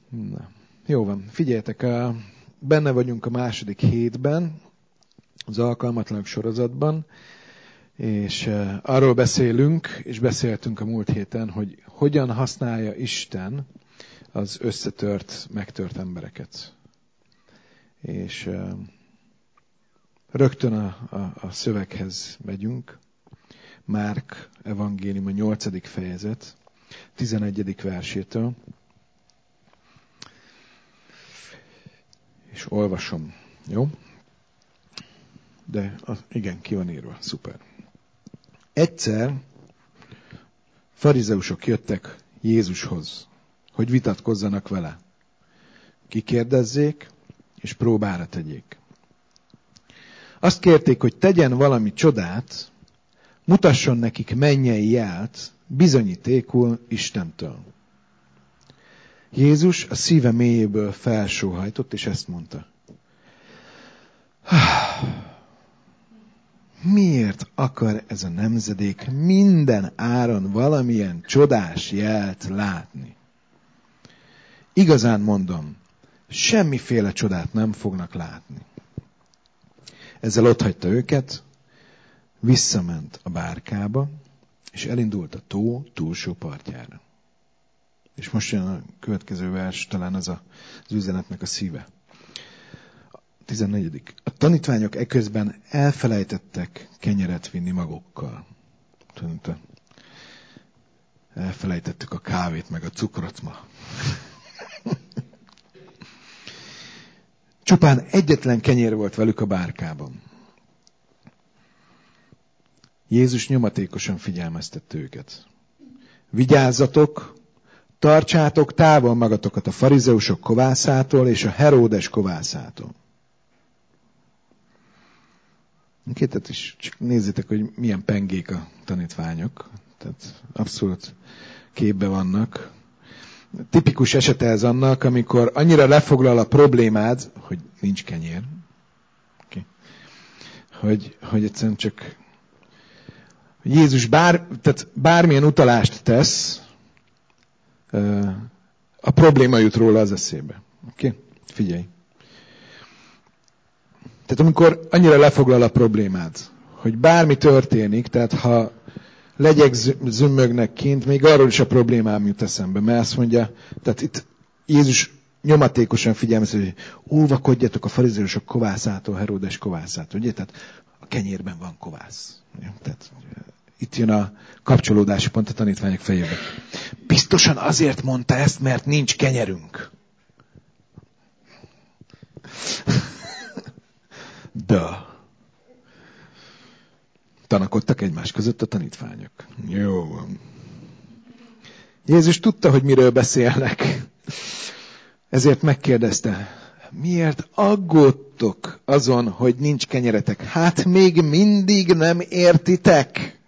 Na, jó van, figyeljetek, benne vagyunk a második hétben, az alkalmatlanok sorozatban, és arról beszélünk, és beszéltünk a múlt héten, hogy hogyan használja Isten az összetört, megtört embereket. És rögtön a szöveghez megyünk. Márk evangélium a 8. fejezet, 11. versétől. És olvasom, jó? De igen, ki van írva, szuper. Egyszer farizeusok jöttek Jézushoz, hogy vitatkozzanak vele. Kikérdezzék, és próbára tegyék. Azt kérték, hogy tegyen valami csodát, mutasson nekik mennyei jelt, bizonyítékul Istentől. Jézus a szíve mélyéből felsóhajtott, és ezt mondta. Miért akar ez a nemzedék minden áron valamilyen csodás jelt látni? Igazán mondom, semmiféle csodát nem fognak látni. Ezzel otthagyta őket, visszament a bárkába, és elindult a tó túlsó partjára. És most jön a következő vers, talán az üzenetnek a szíve. 14. A tanítványok eközben elfelejtettek kenyeret vinni magukkal. Elfelejtettük a kávét, meg a cukrot ma. Csupán egyetlen kenyér volt velük a bárkában. Jézus nyomatékosan figyelmeztette őket. Vigyázzatok, tartsátok távol magatokat a farizeusok kovászától és a Heródes kovászától. Tehát is csak nézzétek, hogy milyen pengék a tanítványok. Tehát abszolút képbe vannak. Tipikus esete ez annak, amikor annyira lefoglal a problémád, hogy nincs kenyér. Okay. Hogy egyszerűen csak Jézus tehát bármilyen utalást tesz, a probléma jut róla az eszébe. Okay? Figyelj. Tehát amikor annyira lefoglal a problémád, hogy bármi történik, tehát ha legyek zümmögnek kint, még arról is a problémám jut eszembe. Mert azt mondja, tehát itt Jézus nyomatékosan figyelmeztet, hogy óvakodjatok a farizeusok kovászától, Heródes kovászától. Ugye? Tehát a kenyérben van kovász. Tehát itt jön a kapcsolódási pont a tanítványok fejébe. Biztosan azért mondta ezt, mert nincs kenyerünk. De tanakodtak egymás között a tanítványok. Jó van. Jézus tudta, hogy miről beszélnek. Ezért megkérdezte, miért aggódtok azon, hogy nincs kenyeretek? Hát még mindig nem értitek?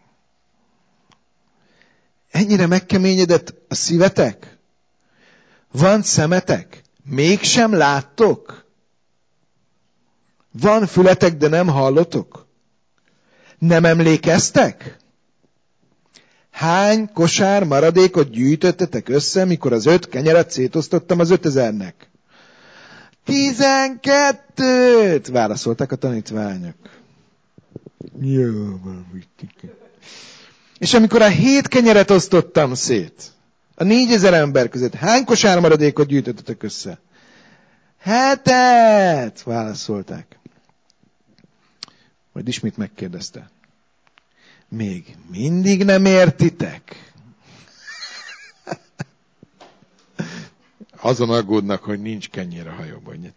Ennyire megkeményedett a szívetek? Van szemetek? Mégsem láttok? Van fületek, de nem hallotok? Nem emlékeztek? Hány kosár maradékot gyűjtöttetek össze, mikor az 5 kenyeret szétosztottam az 5000-nek? 12-t! Válaszolták a tanítványok. Jó, és amikor a 7 kenyeret osztottam szét, a 4000 ember között, hány kosár maradékot gyűjtöttetek össze? 7-et! Válaszolták. Majd ismét megkérdezte. Még mindig nem értitek? Azon aggódnak, hogy nincs kenyér a hajóban.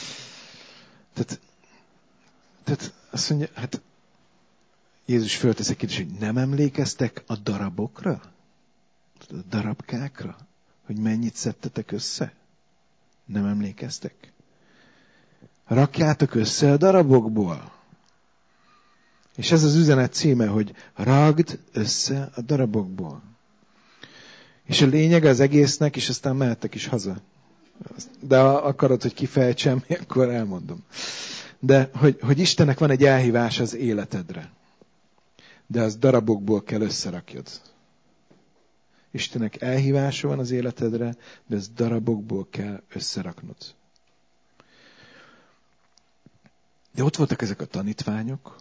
Tehát azt mondja, hát Jézus föltesz egy kérdést, hogy nem emlékeztek a darabokra? A darabkákra? Hogy mennyit szedtetek össze? Nem emlékeztek? Rakjátok össze a darabokból. És ez az üzenet címe, hogy ragd össze a darabokból. És a lényeg az egésznek, és aztán mehettek is haza. De ha akarod, hogy kifejtsem, akkor elmondom. De hogy Istennek van egy elhívás az életedre. De az darabokból kell összerakjad. Istennek elhívása van az életedre, de ezt darabokból kell összeraknod. De ott voltak ezek a tanítványok,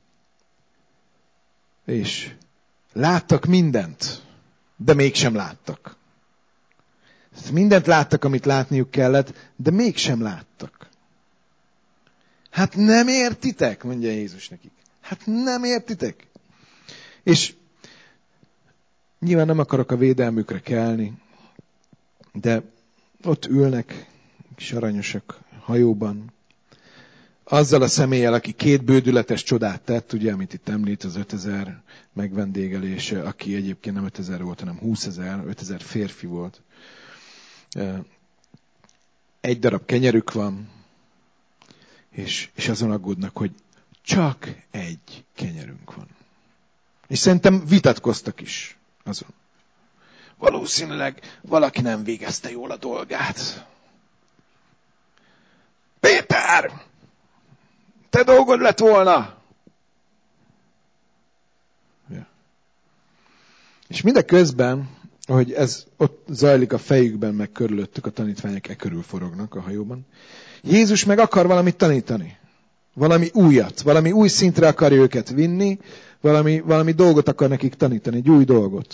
és láttak mindent, de mégsem láttak. Mindent láttak, amit látniuk kellett, de mégsem láttak. Hát nem értitek, mondja Jézus nekik. Hát nem értitek. És nyilván nem akarok a védelmükre kelni, de ott ülnek, kis aranyosak hajóban, azzal a személlyel, aki 2 bődületes csodát tett, ugye, amit itt említ, az 5000 megvendégelése, aki egyébként nem 5000 volt, hanem 20 000, 5000 férfi volt. Egy darab kenyerük van, és azon aggódnak, hogy csak egy kenyerünk van. És szerintem vitatkoztak is azon. Valószínűleg valaki nem végezte jól a dolgát. Péter! Te dolgod lett volna! Ja. És mindeközben, ahogy ez ott zajlik a fejükben, meg körülöttük, a tanítványok körül forognak a hajóban, Jézus meg akar valamit tanítani. Valami újat, valami új szintre akarja őket vinni, valami dolgot akar nekik tanítani, egy új dolgot.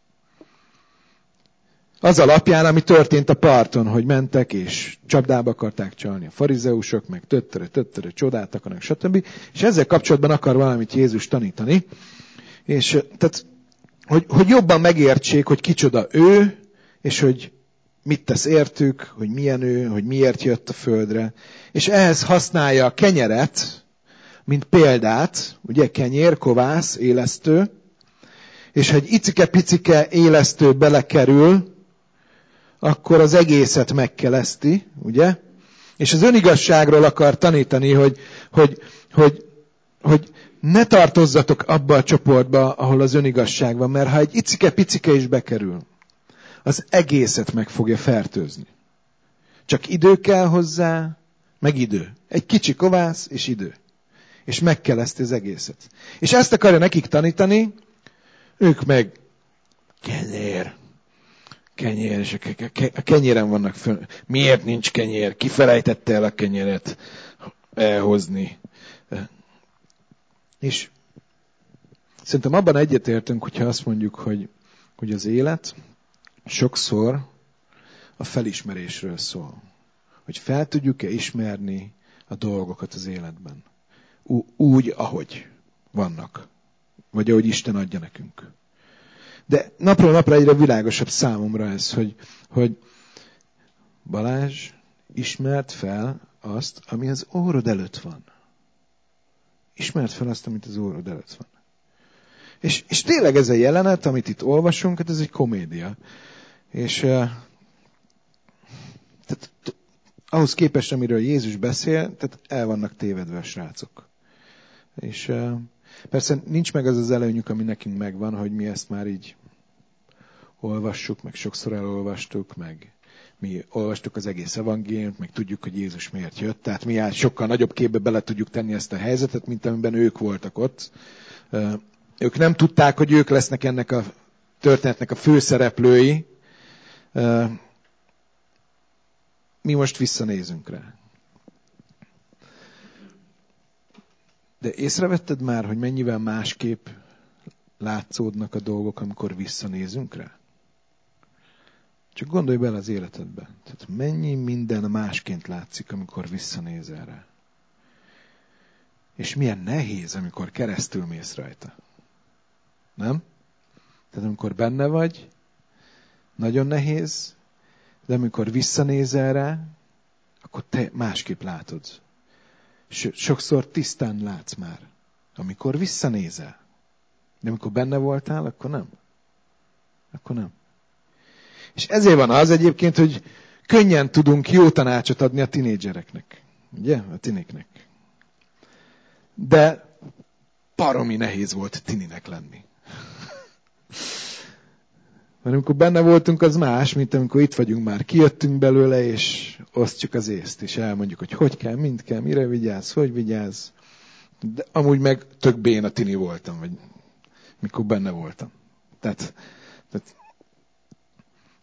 Az alapján, ami történt a parton, hogy mentek és csapdába akarták csalni a farizeusok, meg töttöre, csodát akarnak, stb. És ezzel kapcsolatban akar valamit Jézus tanítani. És tehát, hogy jobban megértsék, hogy kicsoda ő, és hogy mit tesz értük, hogy milyen ő, hogy miért jött a földre. És ehhez használja a kenyeret, mint példát, ugye kenyér, kovász, élesztő, és ha egy icike-picike élesztő belekerül, akkor az egészet megkeleszti, ugye? És az önigazságról akar tanítani, hogy ne tartozzatok abba a csoportba, ahol az önigazság van, mert ha egy icike-picike is bekerül, az egészet meg fogja fertőzni. Csak idő kell hozzá, meg idő. Egy kicsi kovász és idő. És megkeleszti az egészet. És ezt akarja nekik tanítani, ők meg kenyér, és a kenyéren vannak föl. Miért nincs kenyér? Ki felejtette el a kenyeret elhozni? És szerintem abban egyetértünk, hogyha azt mondjuk, hogy az élet sokszor a felismerésről szól. Hogy fel tudjuk-e ismerni a dolgokat az életben. Úgy, ahogy vannak. Vagy ahogy Isten adja nekünk. De napról napra egyre világosabb számomra ez, hogy Balázs, ismert fel azt, ami az órod előtt van. Ismert fel azt, amit az órod előtt van. És tényleg ez a jelenet, amit itt olvasunk, hát ez egy komédia. És tehát, ahhoz képest, amiről Jézus beszél, tehát el vannak tévedve a srácok. És persze nincs meg az az előnyük, ami nekünk megvan, hogy mi ezt már így olvassuk, meg sokszor elolvastuk, meg mi olvastuk az egész evangéliumot, meg tudjuk, hogy Jézus miért jött. Tehát mi sokkal nagyobb képbe bele tudjuk tenni ezt a helyzetet, mint amiben ők voltak ott. Ők nem tudták, hogy ők lesznek ennek a történetnek a főszereplői. Mi most visszanézünk rá. De észrevetted már, hogy mennyivel másképp látszódnak a dolgok, amikor visszanézünk rá? Csak gondolj bele az életedbe. Tehát mennyi minden másként látszik, amikor visszanézel rá. És milyen nehéz, amikor keresztül mész rajta. Nem? Tehát amikor benne vagy, nagyon nehéz, de amikor visszanézel rá, akkor te másképp látod. Sokszor tisztán látsz már, amikor visszanézel. De amikor benne voltál, akkor nem. Akkor nem. És ezért van az egyébként, hogy könnyen tudunk jó tanácsot adni a tinédzsereknek. Ugye? A tinéknek. De baromi nehéz volt tininek lenni. Mert amikor benne voltunk, az más, mint amikor itt vagyunk már. Kijöttünk belőle, és osztjuk az észt, és elmondjuk, hogy kell, mind kell, mire vigyázz, hogy vigyázz. De amúgy meg tök béna tini voltam, vagy mikor benne voltam. Tehát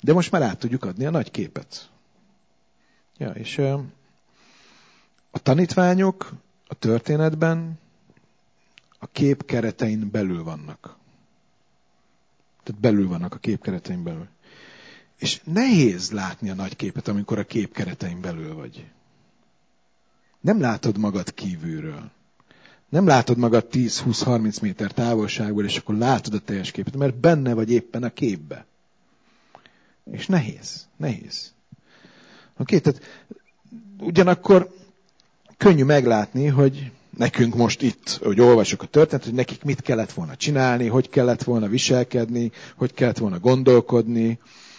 De most már át tudjuk adni a nagy képet. Ja, és a tanítványok a történetben a kép keretein belül vannak. Tehát belül vannak a kép keretein belül. És nehéz látni a nagy képet, amikor a kép keretein belül vagy. Nem látod magad kívülről. Nem látod magad 10-20-30 méter távolságból, és akkor látod a teljes képet, mert benne vagy éppen a képbe. És nehéz. Oké, tehát ugyanakkor könnyű meglátni, hogy nekünk most itt, hogy olvasok a történetet, hogy nekik mit kellett volna csinálni, hogy kellett volna viselkedni, hogy kellett volna gondolkodni,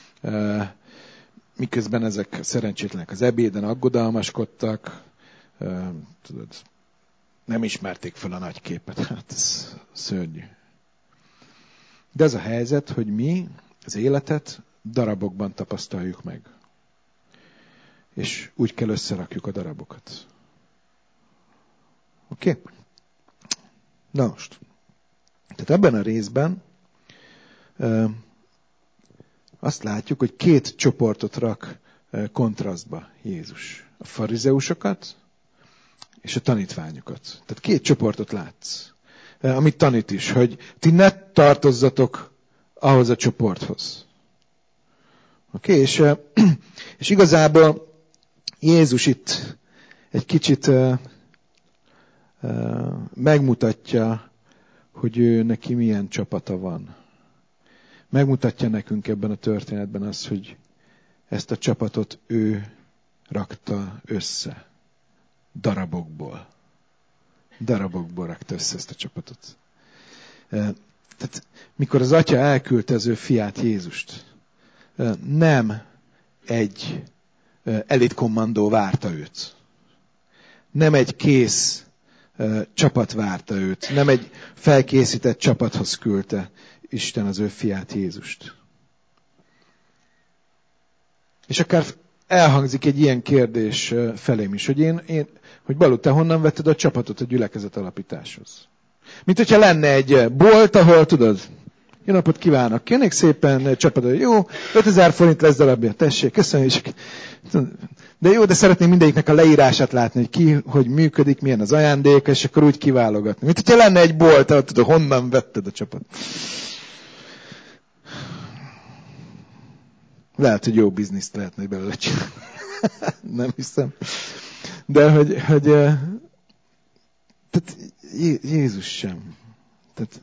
miközben ezek szerencsétlenek az ebéden aggodalmaskodtak, tudod, nem ismerték fel a nagy képet. Hát ez szörnyű. De az a helyzet, hogy mi az életet darabokban tapasztaljuk meg. És úgy kell összerakjuk a darabokat. Oké? Na most. Tehát ebben a részben azt látjuk, hogy két csoportot rak kontrasztba Jézus. A farizeusokat és a tanítványokat. Tehát két csoportot látsz. Amit tanít is, hogy ti ne tartozzatok ahhoz a csoporthoz. Oké? És igazából Jézus itt egy kicsit megmutatja, hogy ő neki milyen csapata van. Megmutatja nekünk ebben a történetben azt, hogy ezt a csapatot ő rakta össze. Darabokból. Darabokból rakta össze ezt a csapatot. Tehát, mikor az atya elküldte az ő fiát Jézust, nem egy elitkommandó várta őt. Nem egy kész csapat várta őt. Nem egy felkészített csapathoz küldte Isten az ő fiát Jézust. És akár elhangzik egy ilyen kérdés felém is, hogy Balú, te honnan vetted a csapatot a gyülekezet alapításhoz? Mint hogyha lenne egy bolt, ahol tudod, jó napot kívánok, kérnék szépen csapatot, jó, 5000 forint lesz darabja, tessék, köszönjük. De jó, de szeretném mindegyiknek a leírását látni, hogy ki, hogy működik, milyen az ajándék, és akkor úgy kiválogatni. Mint hogyha lenne egy bolt, ahol tudod, honnan vetted a csapat. Lehet, hogy jó bizniszt lehetne belőle csinálni. Nem hiszem. De hogy tehát Jézus sem. Tehát,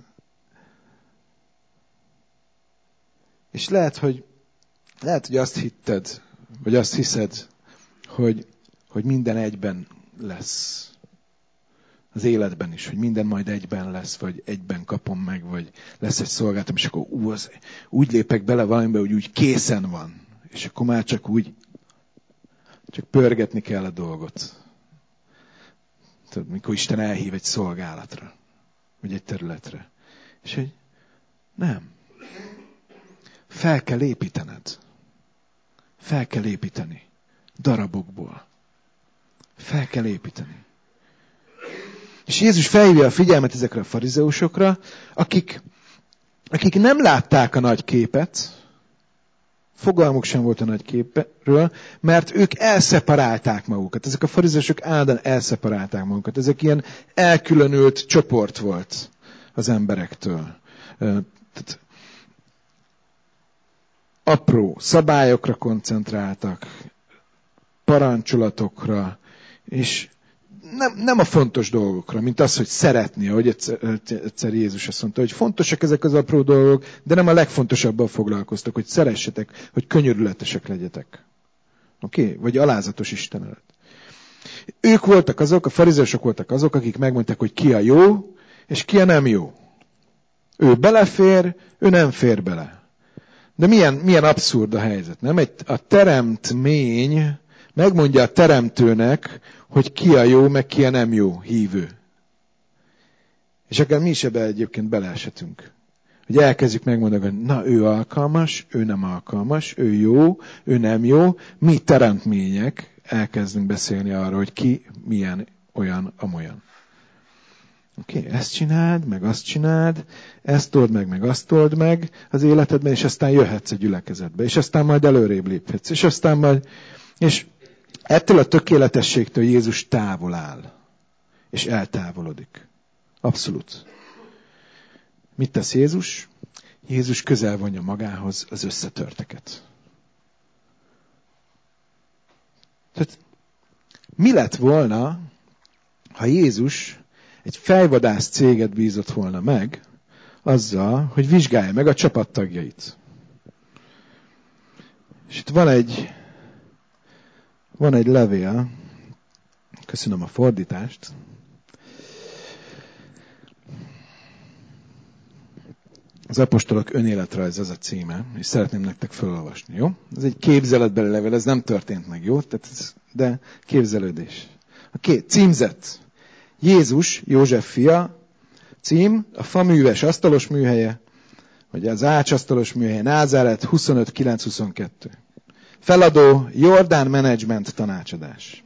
és lehet, hogy azt hitted, vagy azt hiszed, hogy minden egyben lesz. Az életben is, hogy minden majd egyben lesz, vagy egyben kapom meg, vagy lesz egy szolgáltam, és akkor úgy lépek bele valamibe, hogy úgy készen van. És akkor már csak pörgetni kell a dolgot. Tudod, mikor Isten elhív egy szolgálatra, vagy egy területre. És hogy nem. Fel kell építened. Fel kell építeni. Darabokból. Fel kell építeni. És Jézus felhívja a figyelmet ezekre a farizeusokra, akik nem látták a nagy képet, fogalmuk sem volt a nagy képről, mert ők elszeparálták magukat. Ezek a farizeusok állandóan elszeparálták magukat. Ezek ilyen elkülönült csoport volt az emberektől. Tehát apró szabályokra koncentráltak, parancsolatokra, és nem a fontos dolgokra, mint az, hogy szeretni, ahogy egyszer Jézus azt mondta, hogy fontosak ezek az apró dolgok, de nem a legfontosabban foglalkoztak, hogy szeressetek, hogy könyörületesek legyetek. Oké? Vagy alázatos Isten előtt. Ők voltak azok, a farizeusok voltak azok, akik megmondták, hogy ki a jó, és ki a nem jó. Ő belefér, ő nem fér bele. De milyen abszurd a helyzet, nem? A teremtmény megmondja a teremtőnek, hogy ki a jó, meg ki a nem jó hívő. És akár mi is ebbe egyébként beleeshetünk. Hogy elkezdjük megmondani, hogy na, ő alkalmas, ő nem alkalmas, ő jó, ő nem jó. Mi teremtmények elkezdünk beszélni arról, hogy ki milyen, olyan, amolyan. Oké, ezt csináld, meg azt csináld, ezt old meg azt old meg az életedben, és aztán jöhetsz a gyülekezetbe, és aztán majd előrébb léphetsz, és aztán majd... És ettől a tökéletességtől Jézus távol áll, és eltávolodik. Abszolút. Mit tesz Jézus? Jézus közel vonja magához az összetörteket. Tehát mi lett volna, ha Jézus egy fejvadász céget bízott volna meg azzal, hogy vizsgálja meg a csapattagjait? És itt van egy levél, köszönöm a fordítást, az apostolok önéletrajz az a címe, és szeretném nektek felolvasni, jó? Ez egy képzeletbeli levél, ez nem történt meg, jó? De képzelődés. Címzett. Jézus, József fia, cím, a faműves asztalos műhelye, vagy az ácsasztalos műhelye, Názáret 25.9.22. Feladó, Jordán Management tanácsadás.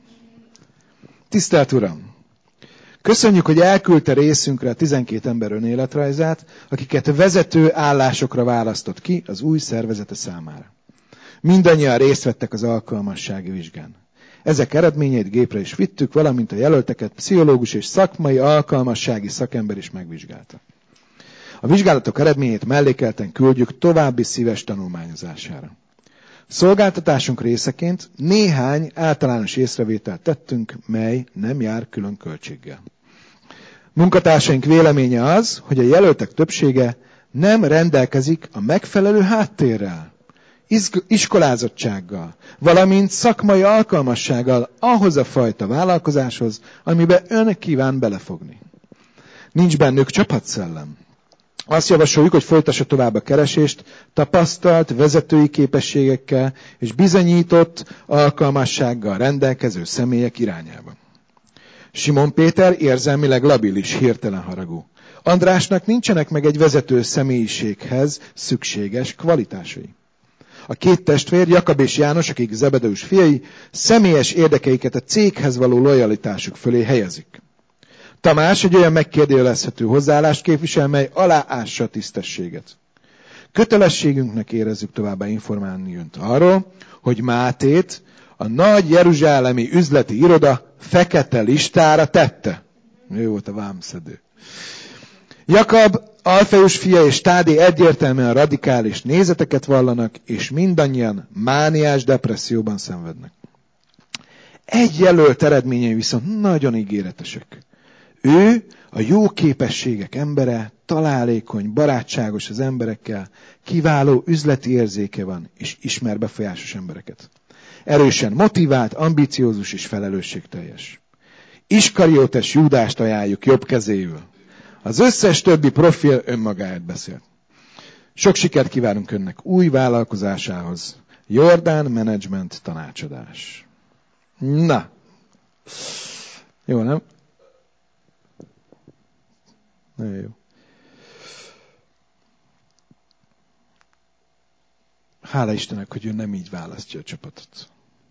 Tisztelt Uram! Köszönjük, hogy elküldte részünkre a 12 ember önéletrajzát, akiket vezető állásokra választott ki az új szervezete számára. Mindannyian részt vettek az alkalmassági vizsgán. Ezek eredményeit gépre is vittük, valamint a jelölteket pszichológus és szakmai alkalmassági szakember is megvizsgálta. A vizsgálatok eredményét mellékelten küldjük további szíves tanulmányozására. Szolgáltatásunk részeként néhány általános észrevételt tettünk, mely nem jár külön költséggel. Munkatársaink véleménye az, hogy a jelöltek többsége nem rendelkezik a megfelelő háttérrel, iskolázottsággal, valamint szakmai alkalmassággal ahhoz a fajta vállalkozáshoz, amiben ön kíván belefogni. Nincs bennük csapatszellem. Azt javasoljuk, hogy folytassa tovább a keresést tapasztalt vezetői képességekkel és bizonyított alkalmassággal rendelkező személyek irányába. Simon Péter érzelmileg labilis, hirtelen haragú. Andrásnak nincsenek meg egy vezető személyiséghez szükséges kvalitásai. A két testvér, Jakab és János, akik Zebedeus fiai, személyes érdekeiket a céghez való lojalitásuk fölé helyezik. Tamás egy olyan megkérdőjelezhető hozzáállást képvisel, mely aláássa a tisztességet. Kötelességünknek érezzük továbbá informálni önt arról, hogy Mátét a nagy jeruzsálemi üzleti iroda fekete listára tette. Ő volt a vámszedő. Jakab, Alfeus fia és Tádé egyértelműen radikális nézeteket vallanak, és mindannyian mániás depresszióban szenvednek. Egy jelölt eredményei viszont nagyon ígéretesek. Ő a jó képességek embere, találékony, barátságos az emberekkel, kiváló üzleti érzéke van, és ismer befolyásos embereket. Erősen motivált, ambiciózus és felelősségteljes. Iskariótes Júdást ajánljuk jobb kezéül. Az összes többi profil önmagáért beszél. Sok sikert kívánunk önnek új vállalkozásához. Jordán Management tanácsadás. Na. Jó, nem? Nagyon jó. Hála Istennek, hogy ő nem így választja a csapatot.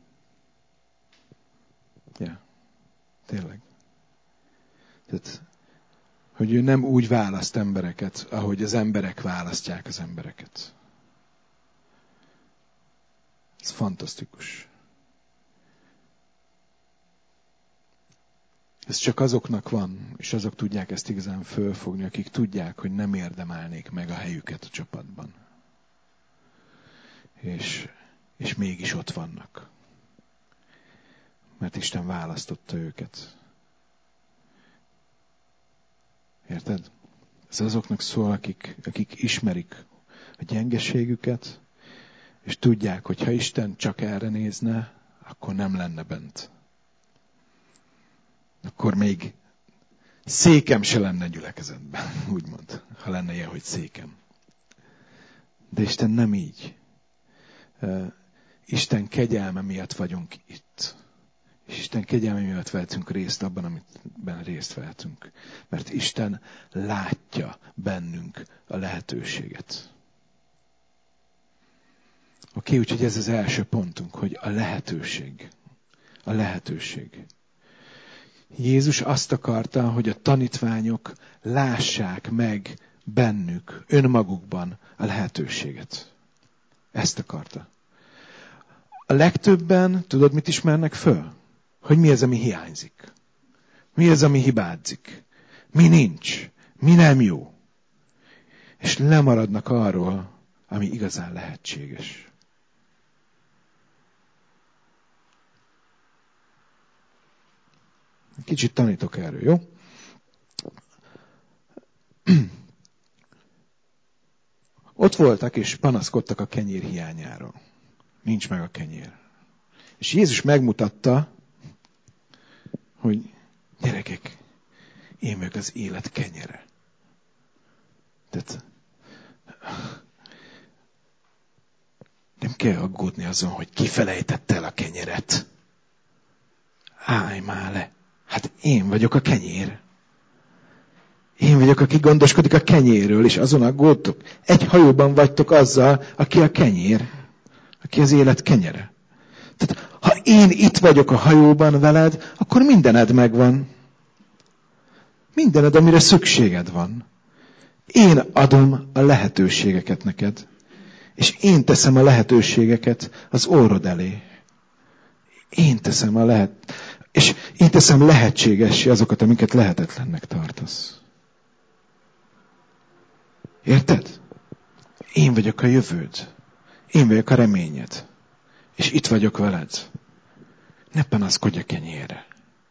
Ja, tényleg. Tehát, hogy ő nem úgy választ embereket, ahogy az emberek választják az embereket. Ez fantasztikus. Ez csak azoknak van, és azok tudják ezt igazán fölfogni, akik tudják, hogy nem érdemelnék meg a helyüket a csapatban. És mégis ott vannak. Mert Isten választotta őket. Érted? Ez azoknak szól, akik ismerik a gyengeségüket, és tudják, hogy ha Isten csak erre nézne, akkor nem lenne bent. Akkor még székem se lenne gyülekezetben, úgymond, ha lenne ilyen, hogy székem. De Isten nem így. Isten kegyelme miatt vagyunk itt. És Isten kegyelme miatt vehetünk részt abban, amiben részt vehetünk. Mert Isten látja bennünk a lehetőséget. Oké, úgyhogy ez az első pontunk, hogy a lehetőség. A lehetőség. Jézus azt akarta, hogy a tanítványok lássák meg bennük, önmagukban a lehetőséget. Ezt akarta. A legtöbben, tudod, mit ismernek föl? Hogy mi az, ami hiányzik. Mi az, ami hibázik. Mi nincs. Mi nem jó. És lemaradnak arról, ami igazán lehetséges. Kicsit tanítok erről, jó? Ott voltak és panaszkodtak a kenyér hiányáról. Nincs meg a kenyér. És Jézus megmutatta, hogy gyerekek, én vagyok az élet kenyere. Tehát nem kell aggódni azon, hogy kifelejtette el a kenyeret. Állj már le. Hát én vagyok a kenyér. Én vagyok, aki gondoskodik a kenyérről, és azon aggódtok. Egy hajóban vagytok azzal, aki a kenyér. Aki az élet kenyere. Tehát, ha én itt vagyok a hajóban veled, akkor mindened megvan. Mindened, amire szükséged van. Én adom a lehetőségeket neked. És én teszem a lehetőségeket az orrod elé. Én teszem és én teszem lehetségessé azokat, amiket lehetetlennek tartasz. Érted? Én vagyok a jövőd. Én vagyok a reményed. És itt vagyok veled. Ne panaszkodj a kenyérre.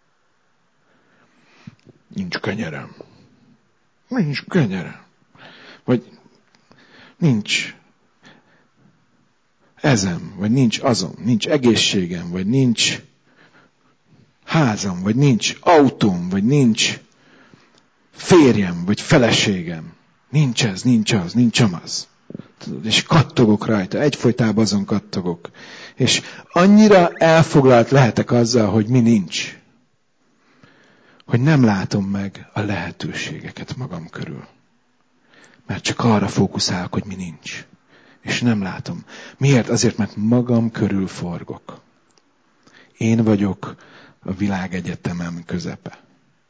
Nincs kenyerem. Nincs kenyerem. Vagy nincs ezem, vagy nincs azon, nincs egészségem, vagy nincs házam, vagy nincs autóm, vagy nincs férjem, vagy feleségem. Nincs ez, nincs az, nincs amaz. És kattogok rajta, egyfolytában azon kattogok. És annyira elfoglalt lehetek azzal, hogy mi nincs, hogy nem látom meg a lehetőségeket magam körül. Mert csak arra fókuszálok, hogy mi nincs. És nem látom. Miért? Azért, mert magam körül forgok. Én vagyok a világegyetemem közepe.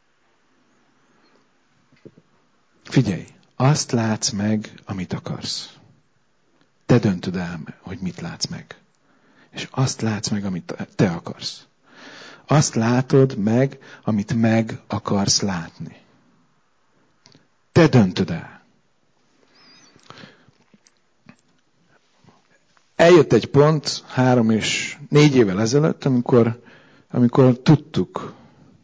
Figyelj, azt látsz meg, amit akarsz. Te döntöd el, hogy mit látsz meg. És azt látsz meg, amit te akarsz. Azt látod meg, amit meg akarsz látni. Te döntöd el. Eljött egy pont 3 és 4 évvel ezelőtt, amikor tudtuk.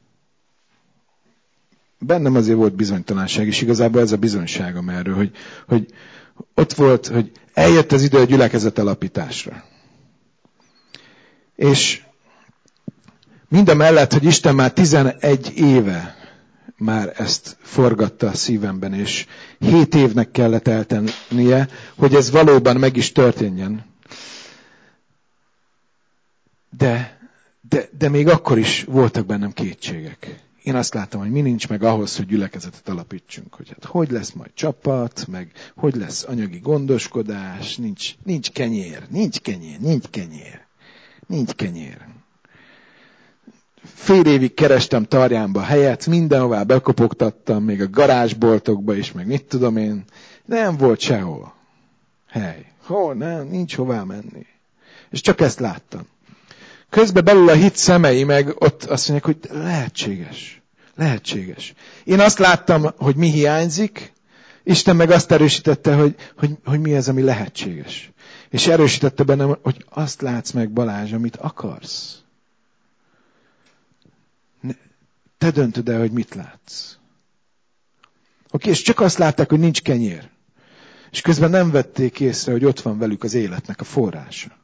Bennem azért volt bizonytalanság, és igazából ez a bizonyságom erről, hogy ott volt, hogy eljött az idő a gyülekezet alapításra. És mindamellett, hogy Isten már 11 éve már ezt forgatta a szívemben, és 7 évnek kellett eltennie, hogy ez valóban meg is történjen. De még akkor is voltak bennem kétségek. Én azt láttam, hogy mi nincs meg ahhoz, hogy gyülekezetet alapítsunk. Hogy hát hogy lesz majd csapat, meg hogy lesz anyagi gondoskodás, nincs kenyér. Fél évig kerestem Tarjánba helyet, mindenhová bekopogtattam, még a garázsboltokba is, meg mit tudom én. Nem volt sehol hely. Nem, nincs hová menni. És csak ezt láttam. Közben belül a hit szemei meg ott azt mondják, hogy lehetséges. Én azt láttam, hogy mi hiányzik, Isten meg azt erősítette, hogy mi az, ami lehetséges. És erősítette bennem, hogy azt látsz meg, Balázs, amit akarsz. Te döntöd el, hogy mit látsz. Oké, és csak azt látták, hogy nincs kenyér. És közben nem vették észre, hogy ott van velük az életnek a forrása.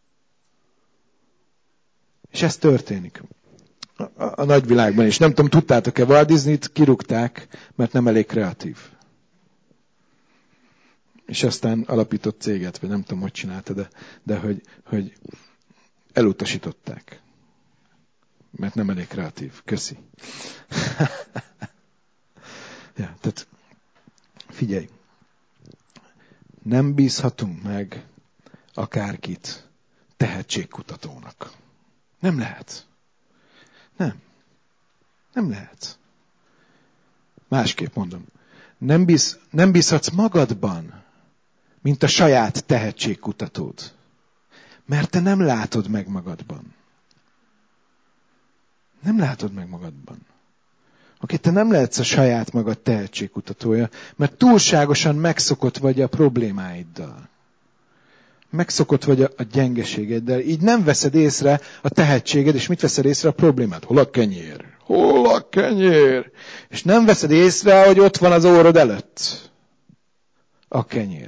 És ez történik a nagyvilágban is. Nem tudom, tudtátok-e, Walt Disneyt kirúgták, mert nem elég kreatív. És aztán alapított céget, vagy nem tudom, hogy csinálta, de hogy elutasították. Mert nem elég kreatív. Köszi. Ja, tehát figyelj. Nem bízhatunk meg akárkit tehetségkutatónak. Nem lehet. Nem. Nem lehet. Másképp mondom. Nem bízhatsz magadban, mint a saját tehetségkutatód. Mert te nem látod meg magadban. Nem látod meg magadban. Oké, te nem lehetsz a saját magad tehetségkutatója, mert túlságosan megszokott vagy a problémáiddal. Megszokott vagy a gyengeségeddel. Így nem veszed észre a tehetséged, és mit veszed észre? A problémát. Hol a kenyér? Hol a kenyér? És nem veszed észre, hogy ott van az orrod előtt a kenyér.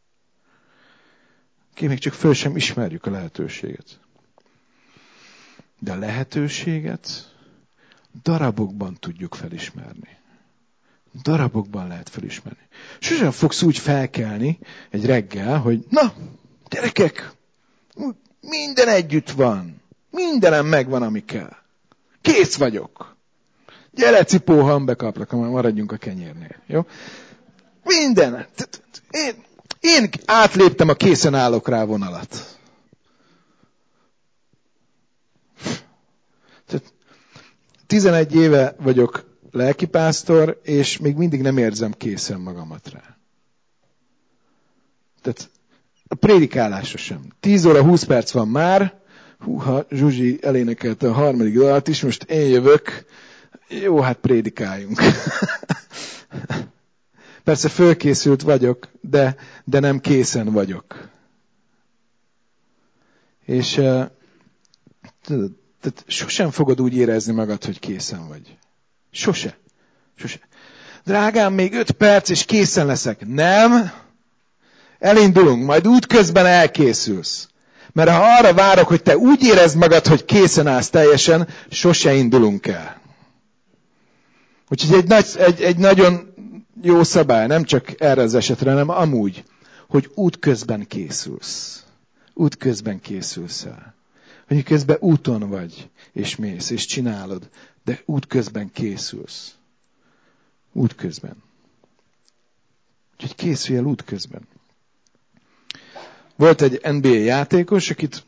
Még csak föl sem ismerjük a lehetőséget. De a lehetőséget darabokban tudjuk felismerni. Darabokban lehet felismerni. Sosem fogsz úgy felkelni egy reggel, hogy na, gyerekek, minden együtt van. Mindenem megvan, ami kell. Kész vagyok. Gyere, cipóhan, bekaplak, maradjunk a kenyérnél. Jó? Minden. Én átléptem a készen állok rá vonalat. 11 éve vagyok lelkipásztor, és még mindig nem érzem készen magamat rá. Tehát a prédikálásra sem. 10 óra 20 perc van már. Húha, Zsuzsi elénekelte a 3. dalt is, most én jövök. Jó, hát prédikáljunk. Persze fölkészült vagyok, de nem készen vagyok. És tehát sosem fogod úgy érezni magad, hogy készen vagy. Sose. Drágám, még 5 perc, és készen leszek. Nem. Elindulunk, majd útközben elkészülsz. Mert ha arra várok, hogy te úgy érezd magad, hogy készen állsz teljesen, sose indulunk el. Úgyhogy egy nagyon jó szabály, nem csak erre az esetre, hanem amúgy, hogy útközben készülsz. Útközben készülsz el. Hogy közben úton vagy, és mész, és csinálod, de útközben készülsz. Útközben. Úgyhogy készülj el útközben. Volt egy NBA játékos, akit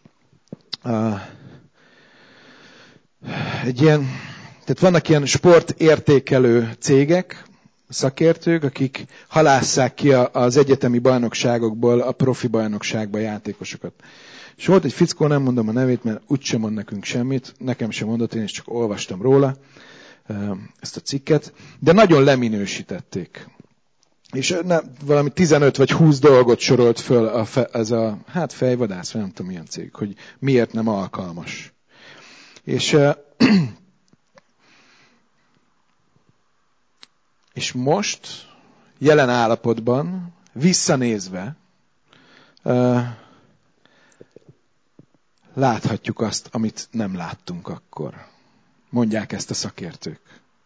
tehát vannak ilyen sportértékelő cégek, szakértők, akik halásszák ki az egyetemi bajnokságokból a profi bajnokságba játékosokat. És volt egy fickó, nem mondom a nevét, mert úgysem mond nekünk semmit, nekem sem mondott, én is csak olvastam róla ezt a cikket, de nagyon leminősítették. És valami 15 vagy 20 dolgot sorolt föl ez a fejvadász, vagy nem tudom milyen cég, hogy miért nem alkalmas. És most, jelen állapotban, visszanézve, láthatjuk azt, amit nem láttunk akkor. Mondják ezt a szakértők.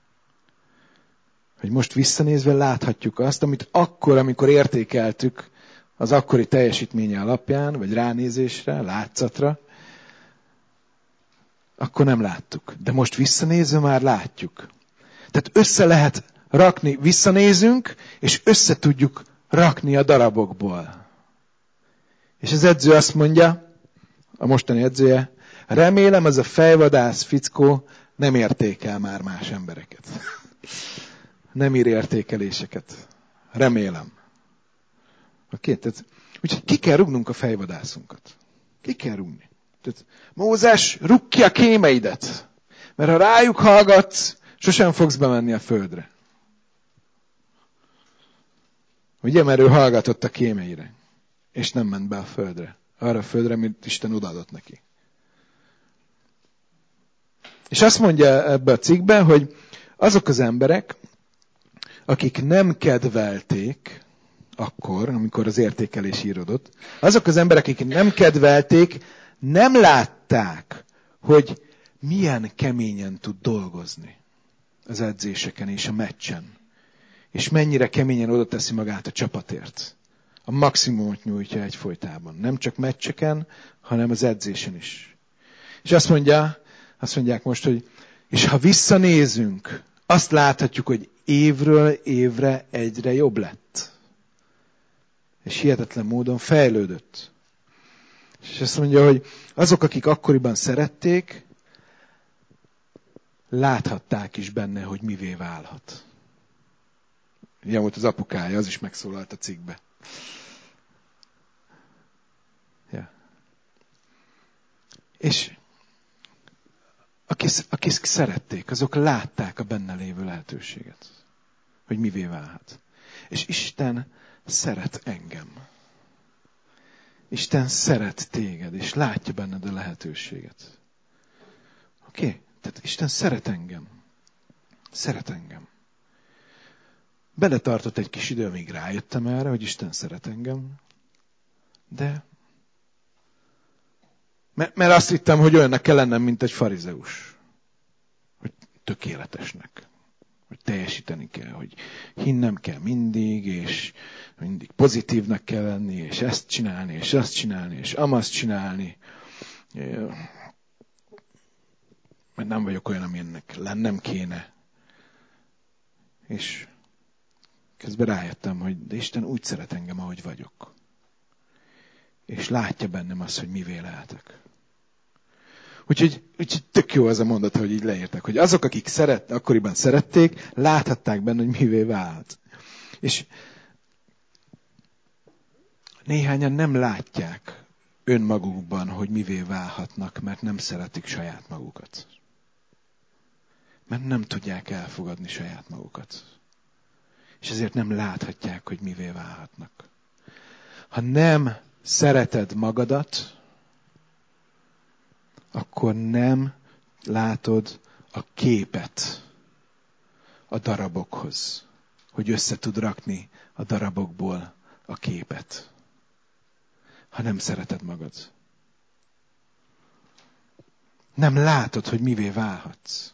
Hogy most visszanézve láthatjuk azt, amit akkor, amikor értékeltük az akkori teljesítménye alapján, vagy ránézésre, látszatra, akkor nem láttuk. De most visszanézve már látjuk. Tehát össze lehet rakni, visszanézünk, és össze tudjuk rakni a darabokból. És az edző azt mondja, a mostani edzője, remélem ez a fejvadász fickó nem értékel már más embereket. Nem ír értékeléseket. Remélem. Oké? Úgyhogy ki kell rúgnunk a fejvadászunkat. Ki kell rúgni. Tehát, Mózes, rúgd ki a kémeidet. Mert ha rájuk hallgatsz, sosem fogsz bemenni a földre. Ugye, mert ő hallgatott a kémeire. És nem ment be a földre. Arra a földre, mint Isten odaadott neki. És azt mondja ebbe a cikkben, hogy azok az emberek, akik nem kedvelték akkor, amikor az értékelés íródott, azok az emberek, akik nem kedvelték, nem látták, hogy milyen keményen tud dolgozni az edzéseken és a meccsen. És mennyire keményen oda teszi magát a csapatért. A maximumot nyújtja egyfolytában. Nem csak meccseken, hanem az edzésen is. És azt mondják most, hogy és ha visszanézünk, azt láthatjuk, hogy évről évre egyre jobb lett. És hihetetlen módon fejlődött. És azt mondja, hogy azok, akik akkoriban szerették, láthatták is benne, hogy mivé válhat. Ilyen volt az apukája, az is megszólalt a cikkbe. Ja. És akik szerették, azok látták a benne lévő lehetőséget, hogy mivé válhat. És Isten szeret engem. Isten szeret téged, és látja benned a lehetőséget. Oké? Tehát Isten szeret engem. Szeret engem. Beletartott egy kis idő, amíg rájöttem erre, hogy Isten szeret engem. De... Mert azt hittem, hogy olyannak kell lennem, mint egy farizeus. Hogy tökéletesnek. Hogy teljesíteni kell, hogy hinnem kell mindig, és mindig pozitívnak kell lenni, és ezt csinálni, és azt csinálni, és amazt csinálni. Mert nem vagyok olyan, amilyennek lennem kéne. És közben rájöttem, hogy de Isten úgy szeret engem, ahogy vagyok. És látja bennem azt, hogy mivé lehetek. Úgyhogy tök jó az a mondat, hogy így leírtak, hogy azok, akik akkoriban szerették, láthatták benne, hogy mivé vált. És néhányan nem látják önmagukban, hogy mivé válhatnak, mert nem szeretik saját magukat. Mert nem tudják elfogadni saját magukat. És ezért nem láthatják, hogy mivé válhatnak. Ha nem szereted magadat, akkor nem látod a képet a darabokhoz, hogy össze tud rakni a darabokból a képet. Ha nem szereted magad. Nem látod, hogy mivé válhatsz.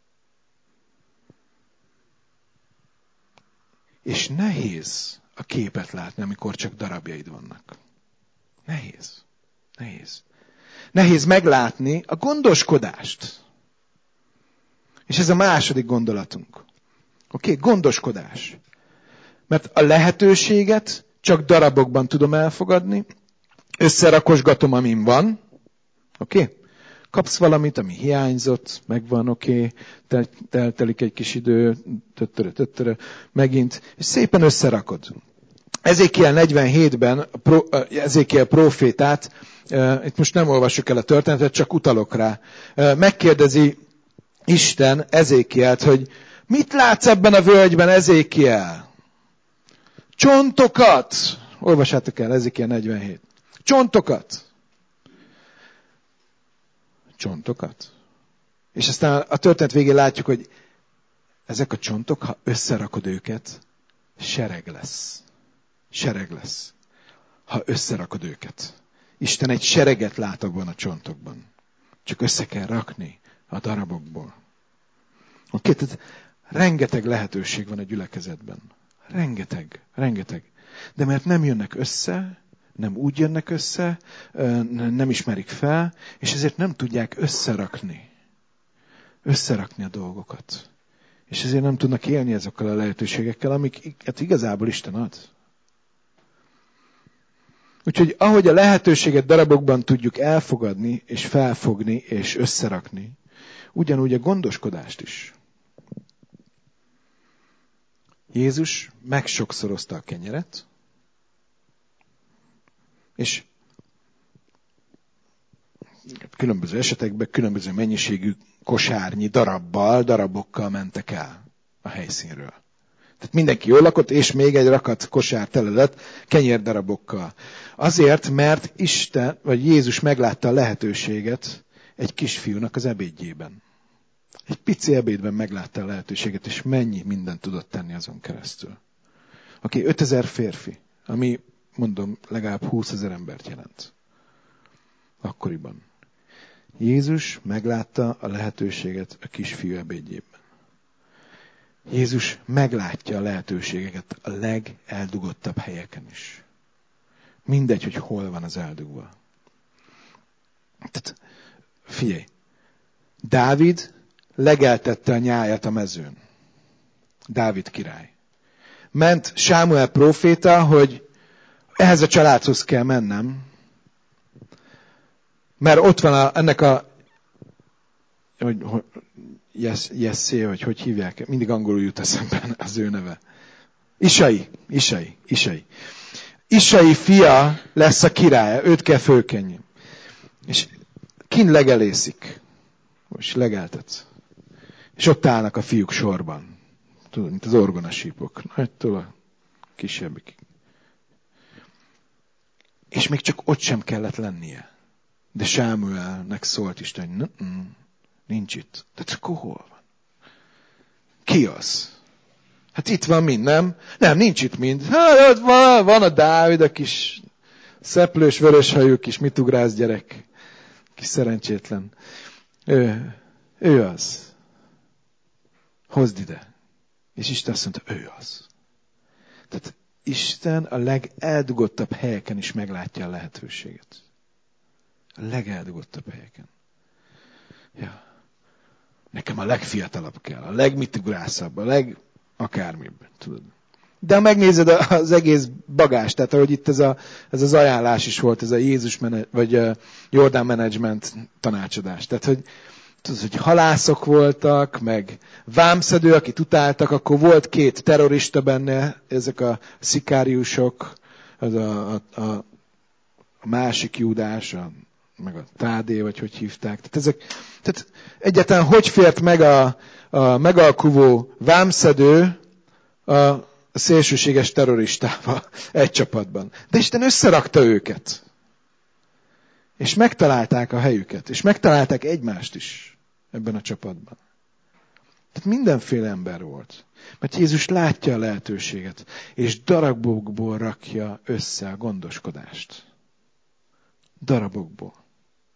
És nehéz a képet látni, amikor csak darabjaid vannak. Nehéz. Nehéz. Nehéz meglátni a gondoskodást. És ez a második gondolatunk. Oké? Gondoskodás. Mert a lehetőséget csak darabokban tudom elfogadni, összerakosgatom, amin van. Oké? Kapsz valamit, ami hiányzott, megvan, oké, teltelik egy kis idő, megint, és szépen összerakod. Ezékiel 47-ben, Ezékiel prófétát, itt most nem olvassuk el a történetet, csak utalok rá. Megkérdezi Isten Ezékielt, hogy mit látsz ebben a völgyben, Ezékiel? Csontokat! Olvassátok el, Ezékiel 47. Csontokat! Csontokat. És aztán a történet végén látjuk, hogy ezek a csontok, ha összerakod őket, sereg lesz. Sereg lesz. Ha összerakod őket. Isten egy sereget lát abban a csontokban. Csak össze kell rakni a darabokból. Oké, tehát rengeteg lehetőség van a gyülekezetben. Rengeteg, rengeteg. De mert nem jönnek össze, nem úgy jönnek össze, nem ismerik fel, és ezért nem tudják összerakni. Összerakni a dolgokat. És ezért nem tudnak élni ezekkel a lehetőségekkel, amiket igazából Isten ad. Úgyhogy ahogy a lehetőséget darabokban tudjuk elfogadni, és felfogni, és összerakni, ugyanúgy a gondoskodást is. Jézus megsokszorozta a kenyeret, és különböző esetekben különböző mennyiségű kosárnyi darabokkal mentek el a helyszínről. Tehát mindenki jól lakott, és még egy rakat kosár tele lett kenyérdarabokkal. Azért, mert Isten, vagy Jézus meglátta a lehetőséget egy kisfiúnak az ebédjében. Egy pici ebédben meglátta a lehetőséget, és mennyi mindent tudott tenni azon keresztül. 5000 férfi, ami, mondom, legalább 20 000 embert jelent. Akkoriban. Jézus meglátta a lehetőséget a kisfiú ebédjében. Jézus meglátja a lehetőségeket a legeldugottabb helyeken is. Mindegy, hogy hol van az eldugva. Tehát, figyelj, Dávid legeltette a nyájat a mezőn. Dávid király. Ment Sámuel próféta, hogy ehhez a családhoz kell mennem, mert ott van ennek a Jessé, vagy hogy hívják, mindig angolul jut eszembe az ő neve. Isai. Isai fia lesz a királya, őt kell fölkenni. És kint legelészik. Most legeltetsz. És ott állnak a fiúk sorban. Tudod, mint az orgonasípok. Nagytól a kisebbik. És még csak ott sem kellett lennie. De Sámuelnek szólt Isten, hogy nincs itt. De akkor hol van? Ki az? Hát itt van mind, nem? Nem, nincs itt mind. Hát van a Dávid, a kis szeplős, vöröshajú kis mitugrász gyerek. Kis szerencsétlen. Ő az. Hozd ide. És Isten azt mondta, ő az. Tehát Isten a legeldugottabb helyeken is meglátja a lehetőséget. A legeldugottabb helyeken. Ja. Nekem a legfiatalabb kell, a legmitugrászabb, akármibb, tudod. De ha megnézed az egész bagást, tehát ahogy itt ez az ajánlás is volt, ez a Jézus vagy Jordán Management tanácsadás. Tehát, hogy tudod, hogy halászok voltak, meg vámszedő, akit utáltak, akkor volt 2 terrorista benne, ezek a szikáriusok, az a másik Júdás, meg a Tádé, vagy hogy hívták. Tehát egyáltalán hogy fért meg a megalkuvó vámszedő a szélsőséges terroristával egy csapatban. De Isten összerakta őket. És megtalálták a helyüket. És megtalálták egymást is ebben a csapatban. Tehát mindenféle ember volt. Mert Jézus látja a lehetőséget. És darabokból rakja össze a gondoskodást. Darabokból.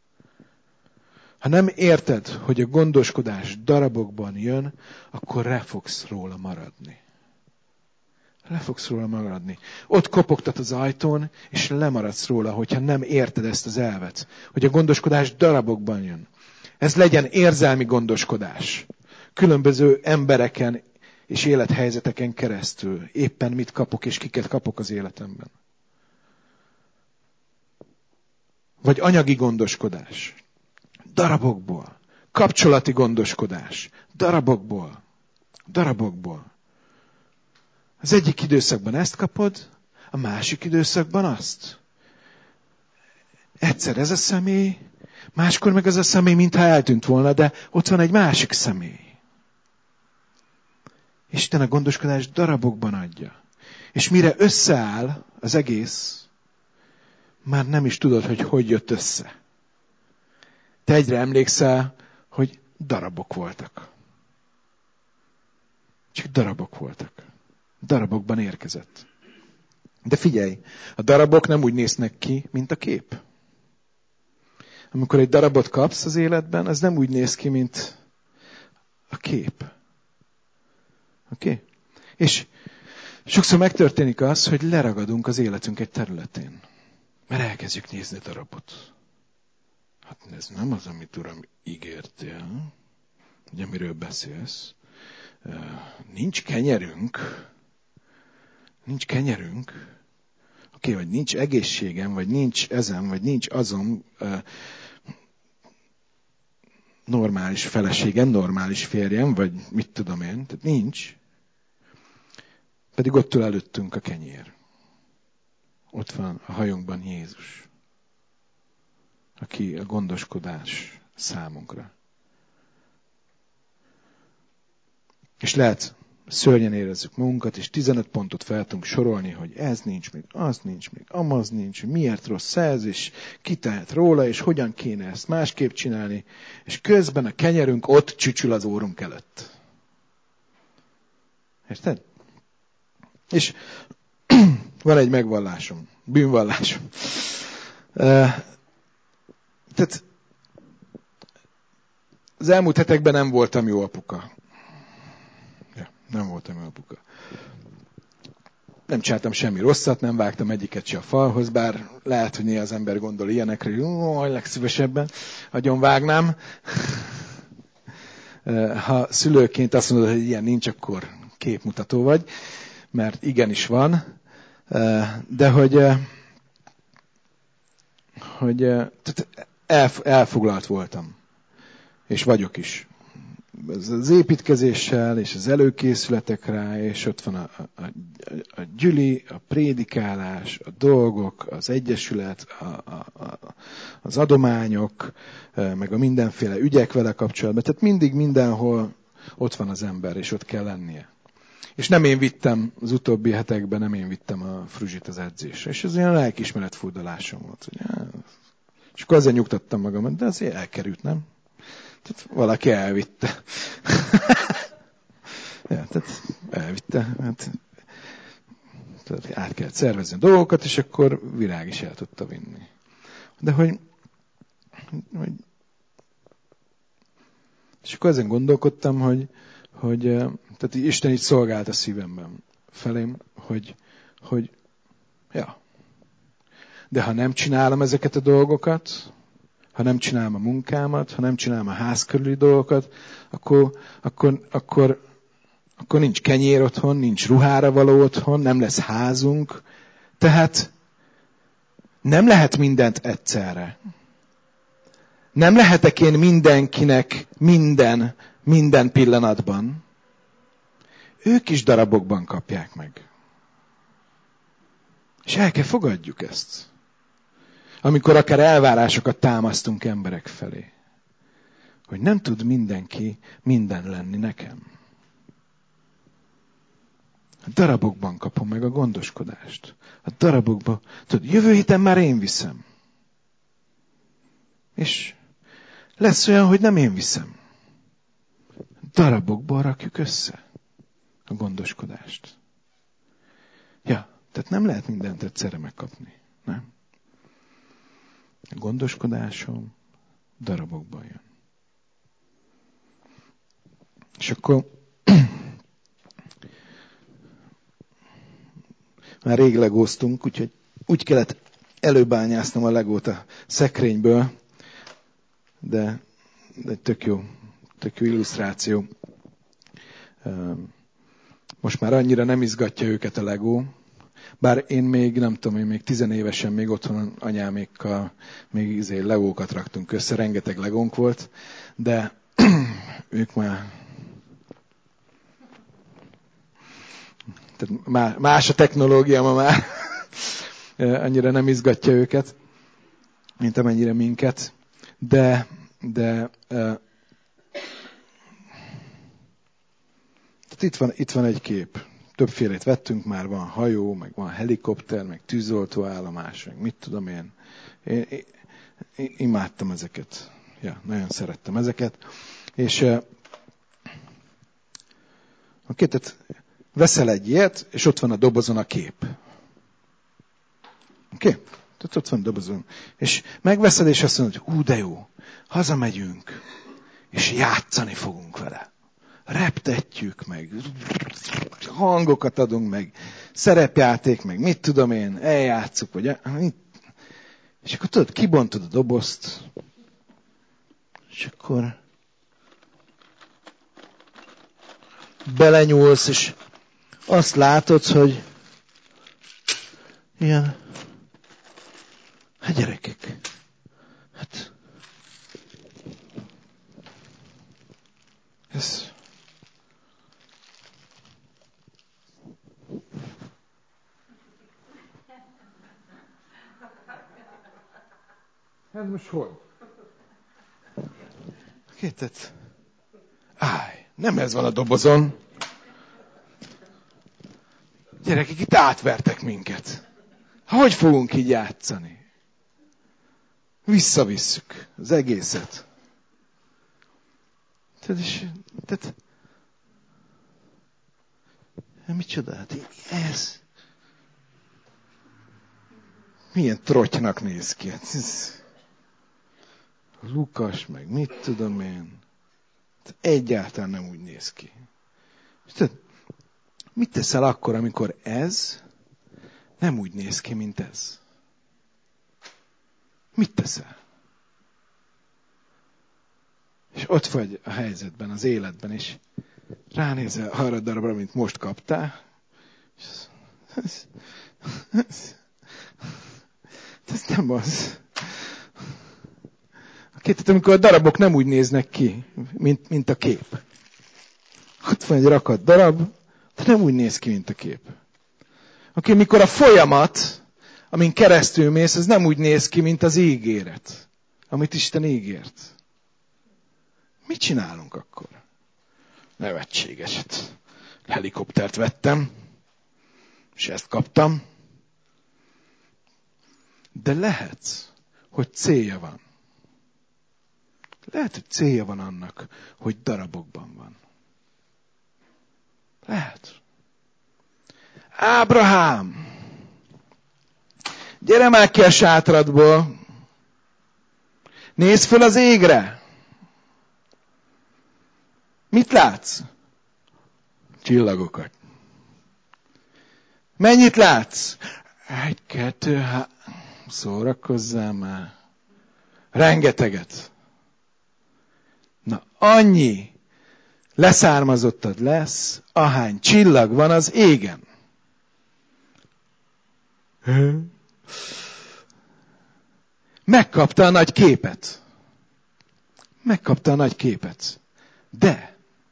Ha nem érted, hogy a gondoskodás darabokban jön, akkor le fogsz róla maradni. Le fogsz róla maradni. Ott kopogtat az ajtón, és lemaradsz róla, hogyha nem érted ezt az elvet. Hogy a gondoskodás darabokban jön. Ez legyen érzelmi gondoskodás. Különböző embereken és élethelyzeteken keresztül. Éppen mit kapok és kiket kapok az életemben. Vagy anyagi gondoskodás. Darabokból. Kapcsolati gondoskodás. Darabokból. Az egyik időszakban ezt kapod, a másik időszakban azt. Egyszer ez a személy, máskor meg az a személy, mintha eltűnt volna, de ott van egy másik személy. Isten a gondoskodást darabokban adja. És mire összeáll az egész, már nem is tudod, hogy jött össze. Te egyre emlékszel, hogy darabok voltak. Csak darabok voltak. Darabokban érkezett. De figyelj, a darabok nem úgy néznek ki, mint a kép. Amikor egy darabot kapsz az életben, az nem úgy néz ki, mint a kép. Oké? És sokszor megtörténik az, hogy leragadunk az életünk egy területén. Mert elkezdjük nézni a darabot. Hát ez nem az, amit Uram ígértél. Ugye, miről beszélsz? Nincs kenyerünk. Oké, vagy nincs egészségem, vagy nincs ezem, vagy nincs azon. Normális feleségem, normális férjem, vagy mit tudom én. Tehát nincs. Pedig ott ül előttünk a kenyér. Ott van a hajunkban Jézus, aki a gondoskodás számunkra. És lehet, szörnyen érezzük magunkat, és 15 pontot fel tudunk sorolni, hogy ez nincs még, az nincs még, amaz nincs, miért rossz ez, és ki tehet róla, és hogyan kéne ezt másképp csinálni. És közben a kenyerünk ott csücsül az órunk előtt. Érted? És van egy megvallásom, bűnvallásom. Tehát az elmúlt hetekben nem voltam jó apuka. Nem voltam jó apuka. Nem csináltam semmi rosszat, nem vágtam egyiket se a falhoz, bár lehet, hogy néha az ember gondol ilyenekre, hogy legszívesebben agyon vágnám. Ha szülőként azt mondod, hogy ilyen nincs, akkor képmutató vagy, mert igenis van. De hogy tehát elfoglalt voltam. És vagyok is. Az építkezéssel, és az előkészületek rá, és ott van a gyüli, a prédikálás, a dolgok, az egyesület, az adományok, meg a mindenféle ügyek vele kapcsolatban. Tehát mindig mindenhol ott van az ember, és ott kell lennie. És nem én vittem, az utóbbi hetekben nem én vittem a Fruzsit az edzésre. És ez olyan lelkiismeret furdalásom volt. És akkor azért nyugtattam magamat, de azért elkerült, nem? Tehát valaki elvitte. Ja, tehát elvitte. Hát, át kellett szervezni a dolgokat, és akkor Virág is el tudta vinni. De hogy és akkor ezen gondolkodtam, hogy tehát Isten így szolgált a szívemben felém, hogy ja. De ha nem csinálom ezeket a dolgokat, ha nem csinálom a munkámat, ha nem csinálom a ház körüli dolgokat, akkor nincs kenyér otthon, nincs ruhára való otthon, nem lesz házunk. Tehát nem lehet mindent egyszerre. Nem lehetek én mindenkinek minden pillanatban. Ők is darabokban kapják meg. És el kell fogadjuk ezt. Amikor akár elvárásokat támasztunk emberek felé. Hogy nem tud mindenki minden lenni nekem. A darabokban kapom meg a gondoskodást. A darabokban. Tudod, jövő héten már én viszem. És lesz olyan, hogy nem én viszem. Darabokban rakjuk össze a gondoskodást. Ja, tehát nem lehet mindent egyszerre megkapni. Nem? A gondoskodásom darabokban jön. És akkor már rég legóztunk, úgyhogy úgy kellett előbányásznom a legót a szekrényből, de tök jó illusztráció. Most már annyira nem izgatja őket a legó, bár én még 10 évesen még otthon anyámékkal még legókat raktunk össze, rengeteg legónk volt, de ők már tehát más a technológia ma már, annyira nem izgatja őket, mint amennyire minket, de tehát itt van egy kép. Többfélét vettünk már, van hajó, meg van helikopter, meg tűzoltóállomás, meg mit tudom én. Én imádtam ezeket. Ja, nagyon szerettem ezeket. És tehát veszel egy ilyet, és ott van a dobozon a kép. Oké? Tehát ott van a dobozon. És megveszed, és azt mondod, hogy de jó, hazamegyünk, és játszani fogunk vele. Reptetjük meg, hangokat adunk meg, szerepjáték meg, mit tudom én, eljátszuk, vagy és akkor tudod, kibontod a dobozt, és akkor belenyúlsz, és azt látod, hogy ilyen, hát gyerekek, hát ez most hol? Tehát, nem ez van a dobozon. Gyerekek, itt átvertek minket. Hogy fogunk így játszani? Visszavisszük az egészet. Tehát micsoda? Hát ez milyen trottynak néz ki? Lukas, meg mit tudom én. Egyáltalán nem úgy néz ki. Tehát, mit teszel akkor, amikor ez nem úgy néz ki, mint ez? Mit teszel? És ott vagy a helyzetben, az életben, és ránézel arra a darabra, mint most kaptál, és ez nem az. Tehát amikor a darabok nem úgy néznek ki, mint a kép. Ott van egy rakat darab, de nem úgy néz ki, mint a kép. Mikor a folyamat, amin keresztül mész, az nem úgy néz ki, mint az ígéret, amit Isten ígért. Mit csinálunk akkor? Nevetségeset. Helikoptert vettem, és ezt kaptam. De lehet, hogy célja van. Lehet, hogy célja van annak, hogy darabokban van. Lehet. Ábrahám! Gyere már ki a sátradból! Nézz föl az égre! Mit látsz? Csillagokat. Mennyit látsz? 1, 2, 3... Szórakozzál már. Rengeteget. Na, annyi leszármazottad lesz, ahány csillag van az égen. Megkapta a nagy képet. Megkapta a nagy képet. De.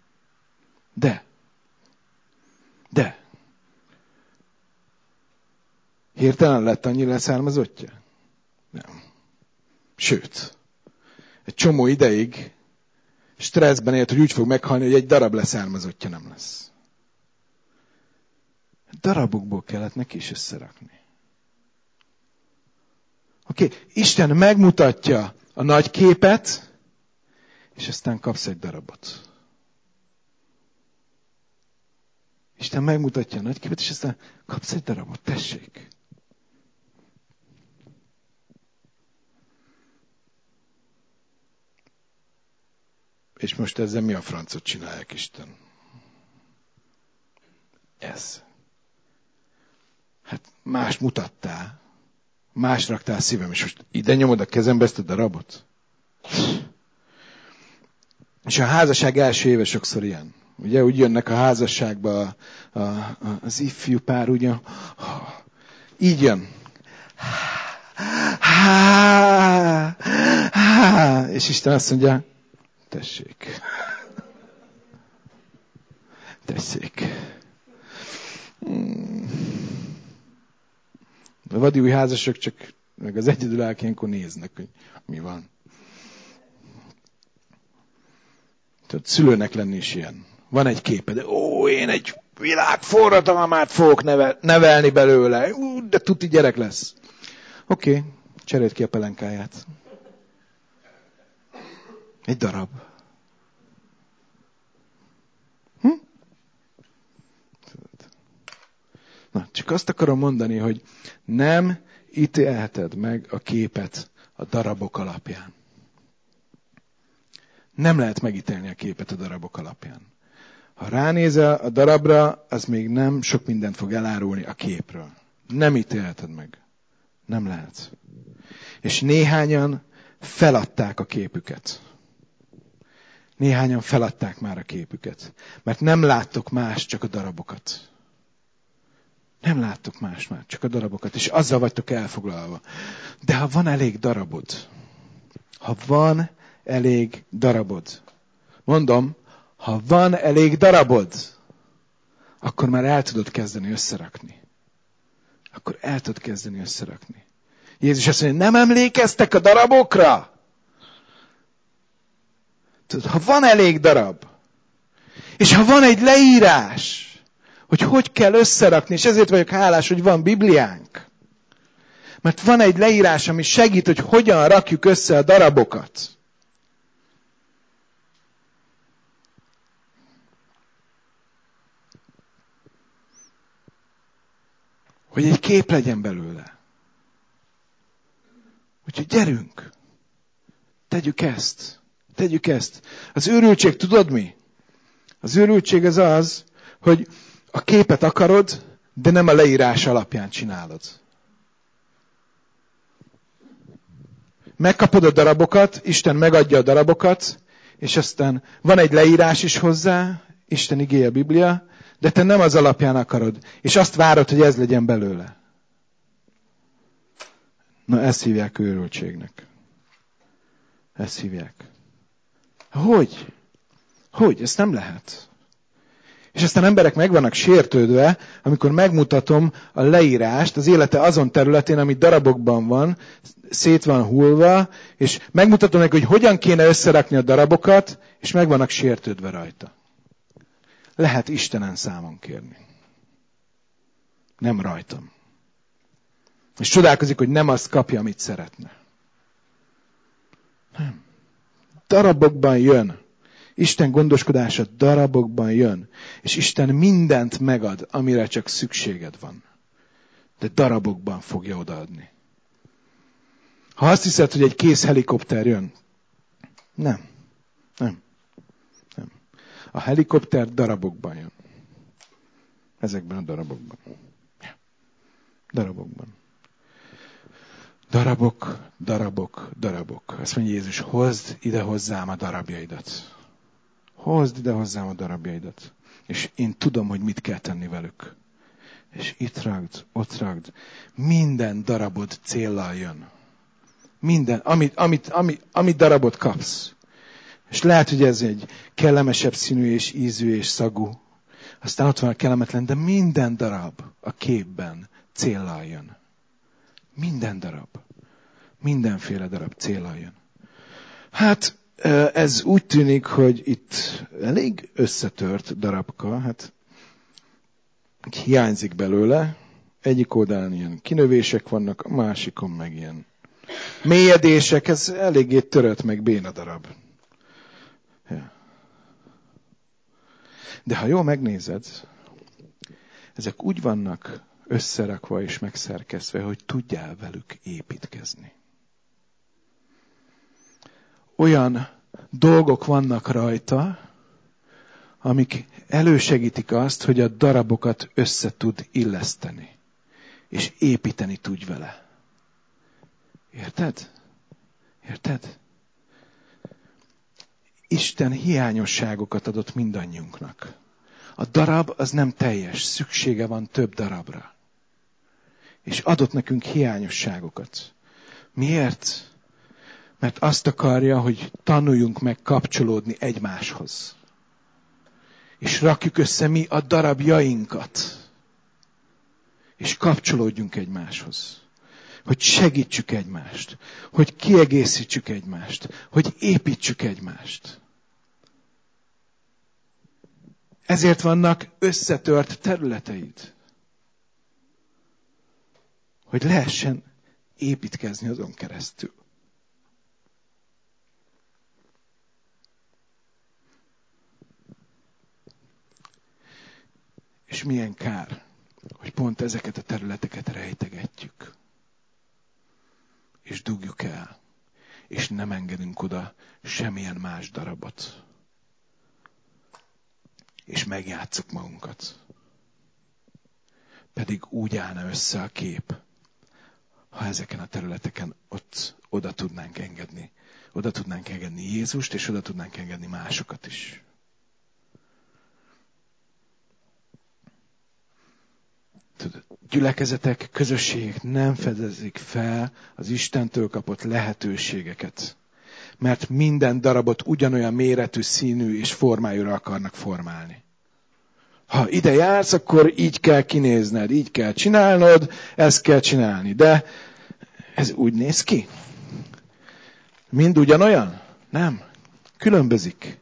Hirtelen lett annyi leszármazottja? Nem. Sőt, egy csomó ideig stresszben élt, hogy úgy fog meghalni, hogy egy darab leszármazottja nem lesz. Darabokból kellett neki is összerakni. Oké, Isten megmutatja a nagy képet, és aztán kapsz egy darabot. Isten megmutatja a nagy képet, és aztán kapsz egy darabot. Tessék! És most ezzel mi a francot csinálják, Isten? Ez. Hát más mutattál. Más raktál szívem, és most ide nyomod a kezembe ezt a darabot? És a házasság első éve sokszor ilyen. Ugye úgy jönnek a házasságba az ifjú pár, ugye? Így jön. És Isten azt mondja, tessék. A vadi új házasok csak meg az egyedülállók ilyenkor néznek, hogy mi van. Tehát szülőnek lenni is ilyen. Van egy képe, de én egy világforradalmát fogok nevelni belőle. De tuti gyerek lesz. Oké, cseréld ki a pelenkáját. Egy darab. Na, csak azt akarom mondani, hogy nem ítélheted meg a képet a darabok alapján. Nem lehet megítélni a képet a darabok alapján. Ha ránézel a darabra, az még nem sok mindent fog elárulni a képről. Nem ítélheted meg. Nem lehet. És néhányan feladták a képüket. Néhányan feladták már a képüket. Mert nem láttok más, csak a darabokat. Nem láttok más már, csak a darabokat. És azzal vagytok elfoglalva. De ha van elég darabod, mondom, ha van elég darabod, akkor már el tudod kezdeni összerakni. Jézus azt mondja, nem emlékeztek a darabokra? Tudod, ha van elég darab, és ha van egy leírás, hogy kell összerakni, és ezért vagyok hálás, hogy van Bibliánk. Mert van egy leírás, ami segít, hogy hogyan rakjuk össze a darabokat. Hogy egy kép legyen belőle. Úgyhogy gyerünk! Tegyük ezt. Az őrültség, tudod mi? Az őrültség az, hogy a képet akarod, de nem a leírás alapján csinálod. Megkapod a darabokat, Isten megadja a darabokat, és aztán van egy leírás is hozzá, Isten igéje, a Biblia, de te nem az alapján akarod, és azt várod, hogy ez legyen belőle. Na, ezt hívják őrültségnek. Ezt hívják. Hogy? Hogy? Ezt nem lehet. És aztán emberek meg vannak sértődve, amikor megmutatom a leírást az élete azon területén, ami darabokban van, szét van hullva, és megmutatom neki, hogy hogyan kéne összerakni a darabokat, és meg vannak sértődve rajta. Lehet Istenen számon kérni. Nem rajtam. És csodálkozik, hogy nem azt kapja, amit szeretne. Nem. Darabokban jön. Isten gondoskodása darabokban jön. És Isten mindent megad, amire csak szükséged van. De darabokban fogja odaadni. Ha azt hiszed, hogy egy kész helikopter jön. Nem. A helikopter darabokban jön. Ezekben a darabokban. Darabokban. Darabok. Azt mondja Jézus, hozd ide hozzám a darabjaidat. Hozd ide hozzám a darabjaidat. És én tudom, hogy mit kell tenni velük. És itt ragd, ott ragd. Minden darabod céllal jön. Minden, amit darabot kapsz. És lehet, hogy ez egy kellemesebb színű és ízű és szagú. Aztán ott van a kellemetlen, de minden darab a képben céllal jön. Minden darab. Mindenféle darab céllal jön. Hát ez úgy tűnik, hogy itt elég összetört darabka. Hát hiányzik belőle. Egyik oldalán ilyen kinövések vannak, a másikon meg ilyen mélyedések. Ez eléggé törött meg béna darab. Ja. De ha jól megnézed, ezek úgy vannak összerakva és megszerkesztve, hogy tudjál velük építkezni. Olyan dolgok vannak rajta, amik elősegítik azt, hogy a darabokat össze tud illeszteni. És építeni tudj vele. Érted? Érted? Isten hiányosságokat adott mindannyiunknak. A darab az nem teljes, szüksége van több darabra. És adott nekünk hiányosságokat. Miért? Mert azt akarja, hogy tanuljunk meg kapcsolódni egymáshoz. És rakjuk össze mi a darabjainkat. És kapcsolódjunk egymáshoz. Hogy segítsük egymást. Hogy kiegészítsük egymást. Hogy építsük egymást. Ezért vannak összetört területeid. Hogy lehessen építkezni azon keresztül. És milyen kár, hogy pont ezeket a területeket rejtegetjük. És dugjuk el. És nem engedünk oda semmilyen más darabot. És megjátsszuk magunkat. Pedig úgy állna össze a kép, ha ezeken a területeken oda tudnánk engedni. Oda tudnánk engedni Jézust, és oda tudnánk engedni másokat is. Gyülekezetek, közösségek nem fedezik fel az Istentől kapott lehetőségeket. Mert minden darabot ugyanolyan méretű, színű és formájúra akarnak formálni. Ha ide jársz, akkor így kell kinézned, így kell csinálnod, ezt kell csinálni. De ez úgy néz ki? Mind ugyanolyan? Nem. Különbözik.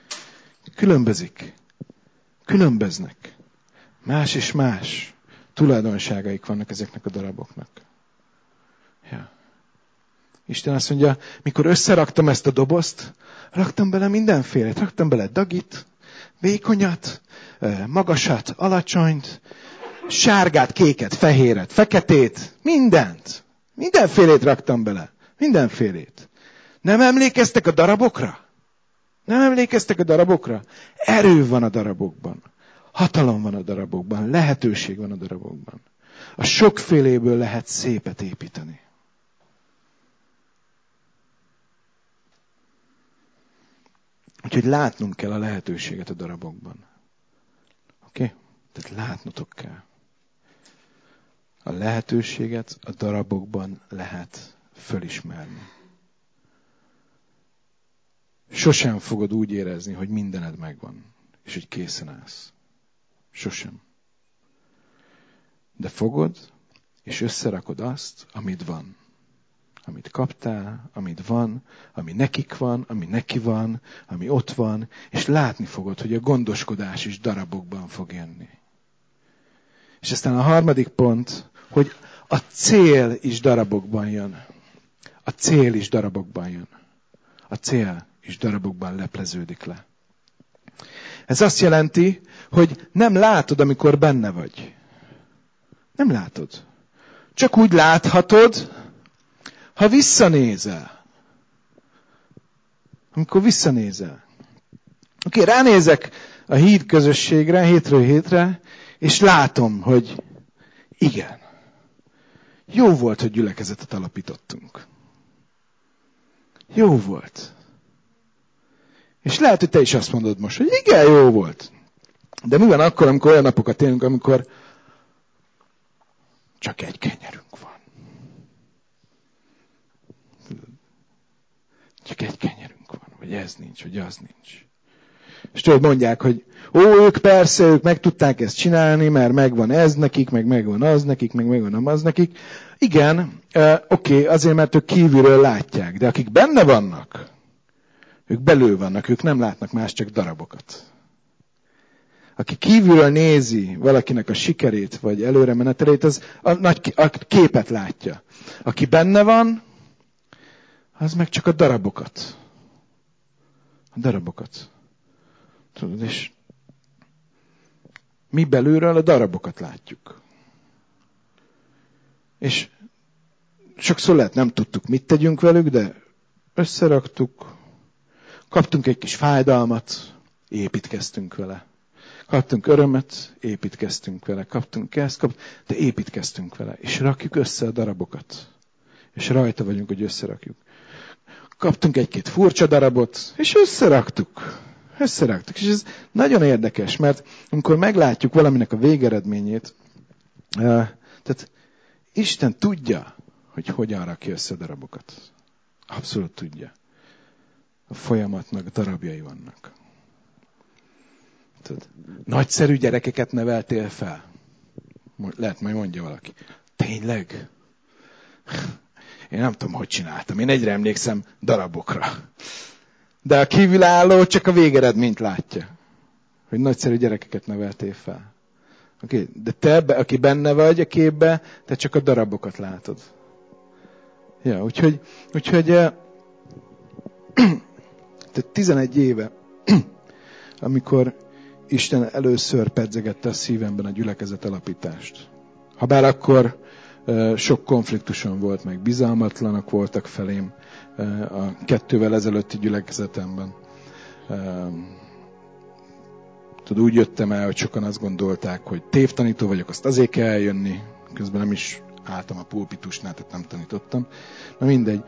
Különböznek. Más és más tulajdonságaik vannak ezeknek a daraboknak. Ja. Isten azt mondja, mikor összeraktam ezt a dobozt, raktam bele mindenfélét. Raktam bele dagit, vékonyat, magasat, alacsonyt, sárgát, kéket, fehéret, feketét, mindent. Mindenfélét raktam bele. Mindenfélét. Nem emlékeztek a darabokra? Nem emlékeztek a darabokra? Erő van a darabokban. Hatalom van a darabokban. Lehetőség van a darabokban. A sokféléből lehet szépet építeni. Úgyhogy látnunk kell a lehetőséget a darabokban. Oké? Tehát látnotok kell. A lehetőséget a darabokban lehet fölismerni. sosem fogod úgy érezni, hogy mindened megvan, és hogy készen állsz. Sosem. De fogod, és összerakod azt, amit van. Amit kaptál, amit van, ami nekik van, ami neki van, ami ott van, és látni fogod, hogy a gondoskodás is darabokban fog jönni. És aztán a harmadik pont, hogy a cél is darabokban jön. A cél is darabokban jön. A cél is darabokban lepleződik le. Ez azt jelenti, hogy nem látod, amikor benne vagy. Nem látod. Csak úgy láthatod, ha visszanézel. Amikor visszanézel. Oké, ránézek a híd közösségre, hétről hétre, és látom, hogy igen. Jó volt, hogy gyülekezetet alapítottunk. Jó volt. És lehet, hogy te is azt mondod most, hogy igen, jó volt. De mi van akkor, amikor olyan napokat élünk, amikor csak egy kenyerünk van. Csak egy kenyerünk van, vagy ez nincs, vagy az nincs. És tudod, mondják, hogy ők persze, ők meg tudták ezt csinálni, mert megvan ez nekik, meg megvan az nekik, meg megvan az nekik. Igen, oké, azért, mert ők kívülről látják, de akik benne vannak, ők belül vannak, ők nem látnak más, csak darabokat. Aki kívülről nézi valakinek a sikerét, vagy előre menetelét, az a képet látja. Aki benne van, az meg csak a darabokat. A darabokat. Tudod, és mi belülről a darabokat látjuk. És sokszor lehet nem tudtuk, mit tegyünk velük, de összeraktuk, kaptunk egy kis fájdalmat, építkeztünk vele. Kaptunk örömet, építkeztünk vele. Kaptunk ezt, de építkeztünk vele. És rakjuk össze a darabokat. És rajta vagyunk, hogy összerakjuk. Kaptunk egy-két furcsa darabot, és összeraktuk. És ez nagyon érdekes, mert amikor meglátjuk valaminek a végeredményét, tehát Isten tudja, hogy hogyan rakja össze a darabokat. Abszolút tudja. A folyamatnak darabjai vannak. Tudod, nagyszerű gyerekeket neveltél fel? Lehet, majd mondja valaki. Tényleg? Én nem tudom, hogy csináltam. Én egyre emlékszem darabokra. De a kívülálló csak a végeredményt látja. Hogy nagyszerű gyerekeket neveltél fel. Okay. De te, aki benne vagy a képbe, te csak a darabokat látod. Ja, úgyhogy tehát 11 éve, amikor Isten először pedzegette a szívemben a gyülekezet alapítást. Habár akkor sok konfliktuson volt, meg bizalmatlanak voltak felém a 2-vel ezelőtti gyülekezetemben. Tudod, úgy jöttem el, hogy sokan azt gondolták, hogy tévtanító vagyok, azt azért kell eljönni. Közben nem is álltam a pulpitusnál, tehát nem tanítottam. Na mindegy.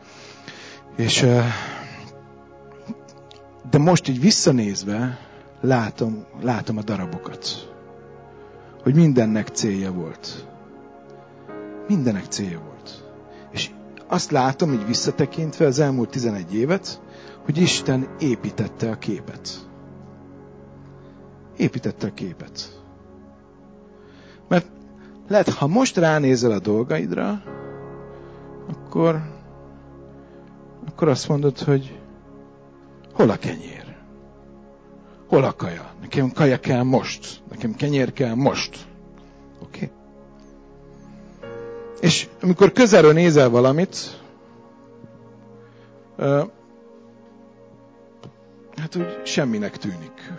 De most így visszanézve látom a darabokat. Hogy mindennek célja volt. Mindennek célja volt. És azt látom, így visszatekintve az elmúlt 11 évet, hogy Isten építette a képet. Építette a képet. Mert lehet, ha most ránézel a dolgaidra, akkor azt mondod, hogy hol a kenyér? Hol a kaja? Nekem kaja kell most. Nekem kenyér kell most. Oké? És amikor közelről nézel valamit, hát úgy semminek tűnik.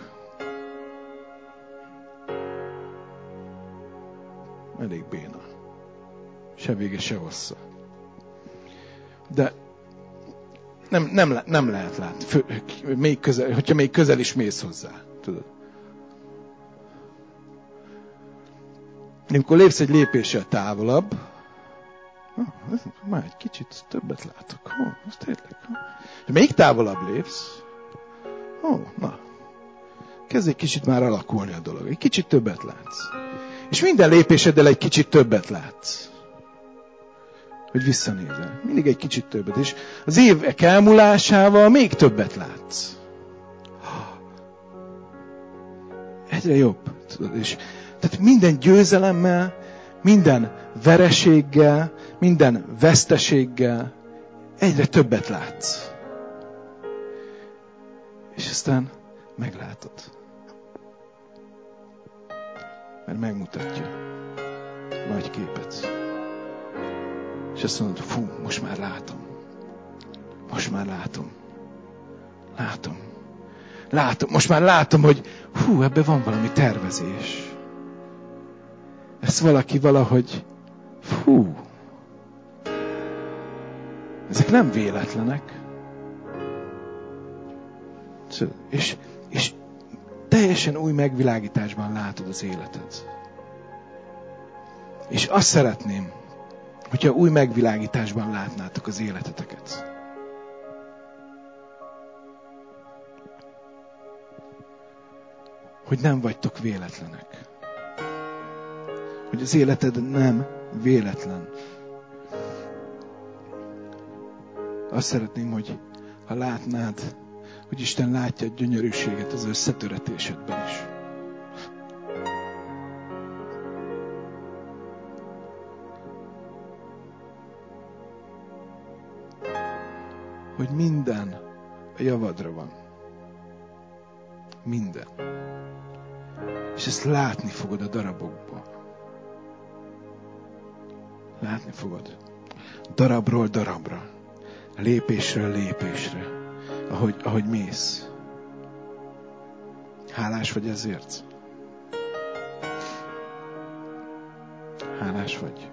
Elég béna. Se vége, se hossza. De nem lehet látni. Még közel, hogyha még közel is mész hozzá. Tudod. Amikor lépsz egy lépéssel távolabb, már egy kicsit többet látok. Az tényleg. Ha még távolabb lépsz, na, kezd egy kicsit már alakulni a dolog. Egy kicsit többet látsz. És minden lépéseddel egy kicsit többet látsz. hogy visszanézel. Mindig egy kicsit többet. És az évek elmúlásával még többet látsz. Egyre jobb. Tudod? És tehát minden győzelemmel, minden vereséggel, minden veszteséggel egyre többet látsz. És aztán meglátod. Mert megmutatja a nagy képet. És azt mondod, fú, most már látom. Most már látom. Látom. Most már látom, hogy hú, ebben van valami tervezés. Ezt valaki valahogy, fú, ezek nem véletlenek. És teljesen új megvilágításban látod az életed. És azt szeretném, hogyha új megvilágításban látnátok az életeteket. Hogy nem vagytok véletlenek. Hogy az életed nem véletlen. Azt szeretném, hogy ha látnád, hogy Isten látja a gyönyörűséget az összetöretésedben is. Hogy minden a javadra van. Minden. És ezt látni fogod a darabokból. Látni fogod. Darabról darabra. Lépésről lépésre. Ahogy mész. Hálás vagy ezért? Hálás vagy?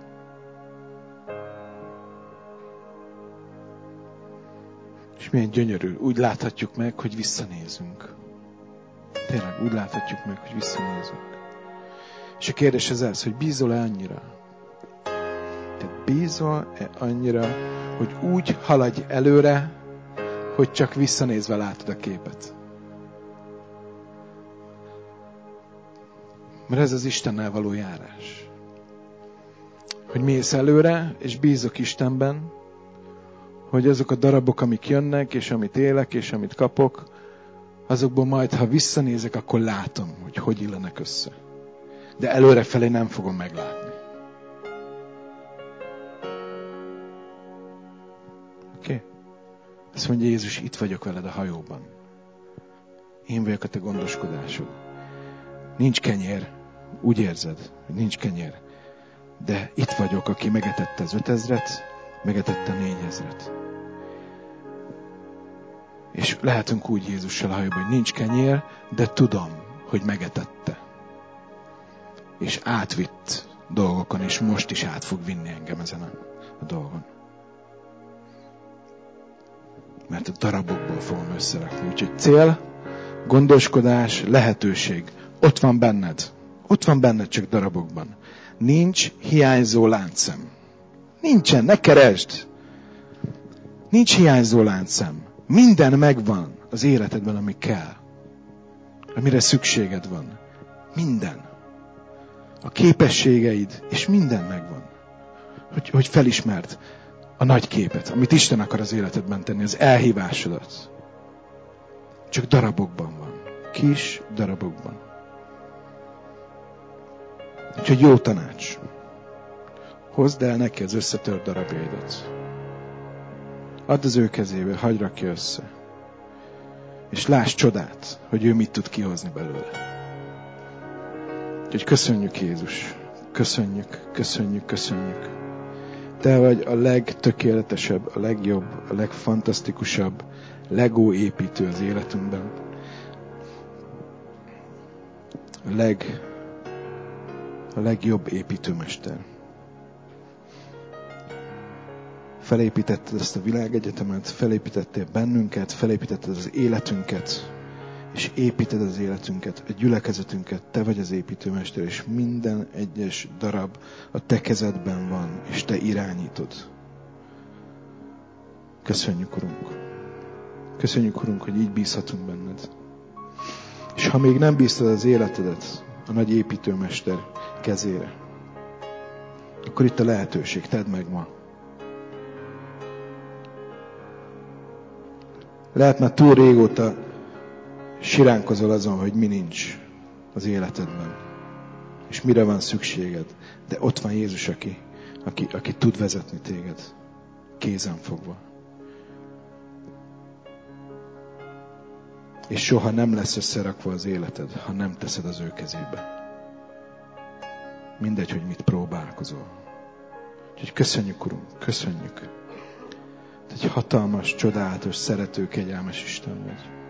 És milyen gyönyörű. Úgy láthatjuk meg, hogy visszanézünk. Tényleg, úgy láthatjuk meg, hogy visszanézünk. És a kérdés ez, hogy bízol-e annyira? Tehát bízol-e annyira, hogy úgy haladj előre, hogy csak visszanézve látod a képet? Mert ez az Istennel való járás. Hogy mész előre, és bízok Istenben, hogy azok a darabok, amik jönnek, és amit élek, és amit kapok, azokból majd, ha visszanézek, akkor látom, hogy illenek össze. De előrefelé nem fogom meglátni. Oké? Azt mondja Jézus, itt vagyok veled a hajóban. Én vagyok a te gondoskodásod. Nincs kenyér. Úgy érzed, hogy nincs kenyér. De itt vagyok, aki megetette az 5000-et, megetette a 4000-et. És lehetünk úgy Jézussal a hajóban, hogy nincs kenyér, de tudom, hogy megetette. És átvitt dolgokon, és most is át fog vinni engem ezen a dolgon. Mert a darabokból fogom összerakni. Úgyhogy cél, gondoskodás, lehetőség. Ott van benned. Ott van benned, csak darabokban. Nincs hiányzó láncszem. Nincsen, ne keresd. Nincs hiányzó láncszem. Minden megvan az életedben, ami kell. Amire szükséged van. Minden. A képességeid, és minden megvan. Hogy felismerd a nagy képet, amit Isten akar az életedben tenni, az elhívásodat. Csak darabokban van. Kis darabokban. Úgyhogy jó tanács. Hozd el neki az összetört darabjaidat. Add az ő kezébe, hagyd rakja össze. És láss csodát, hogy ő mit tud kihozni belőle. Úgyhogy köszönjük, Jézus. Köszönjük. Te vagy a legtökéletesebb, a legjobb, a legfantasztikusabb Lego építő az életünkben. A legjobb építőmester. Felépítetted ezt a világegyetemet, felépítettél bennünket, felépítetted az életünket, és építed az életünket, a gyülekezetünket. Te vagy az építőmester, és minden egyes darab a te kezedben van, és te irányítod. Köszönjük, Urunk. Köszönjük, Urunk, hogy így bízhatunk benned. És ha még nem bíztad az életedet a nagy építőmester kezére, akkor itt a lehetőség, tedd meg ma. Lehet már túl régóta siránkozol azon, hogy mi nincs az életedben. És mire van szükséged. De ott van Jézus, aki tud vezetni téged. Kézen fogva. És soha nem lesz összerakva az életed, ha nem teszed az ő kezébe. Mindegy, hogy mit próbálkozol. Úgyhogy köszönjük, Urunk, köszönjük. Egy hatalmas, csodálatos, szerető, kegyelmes Isten vagy.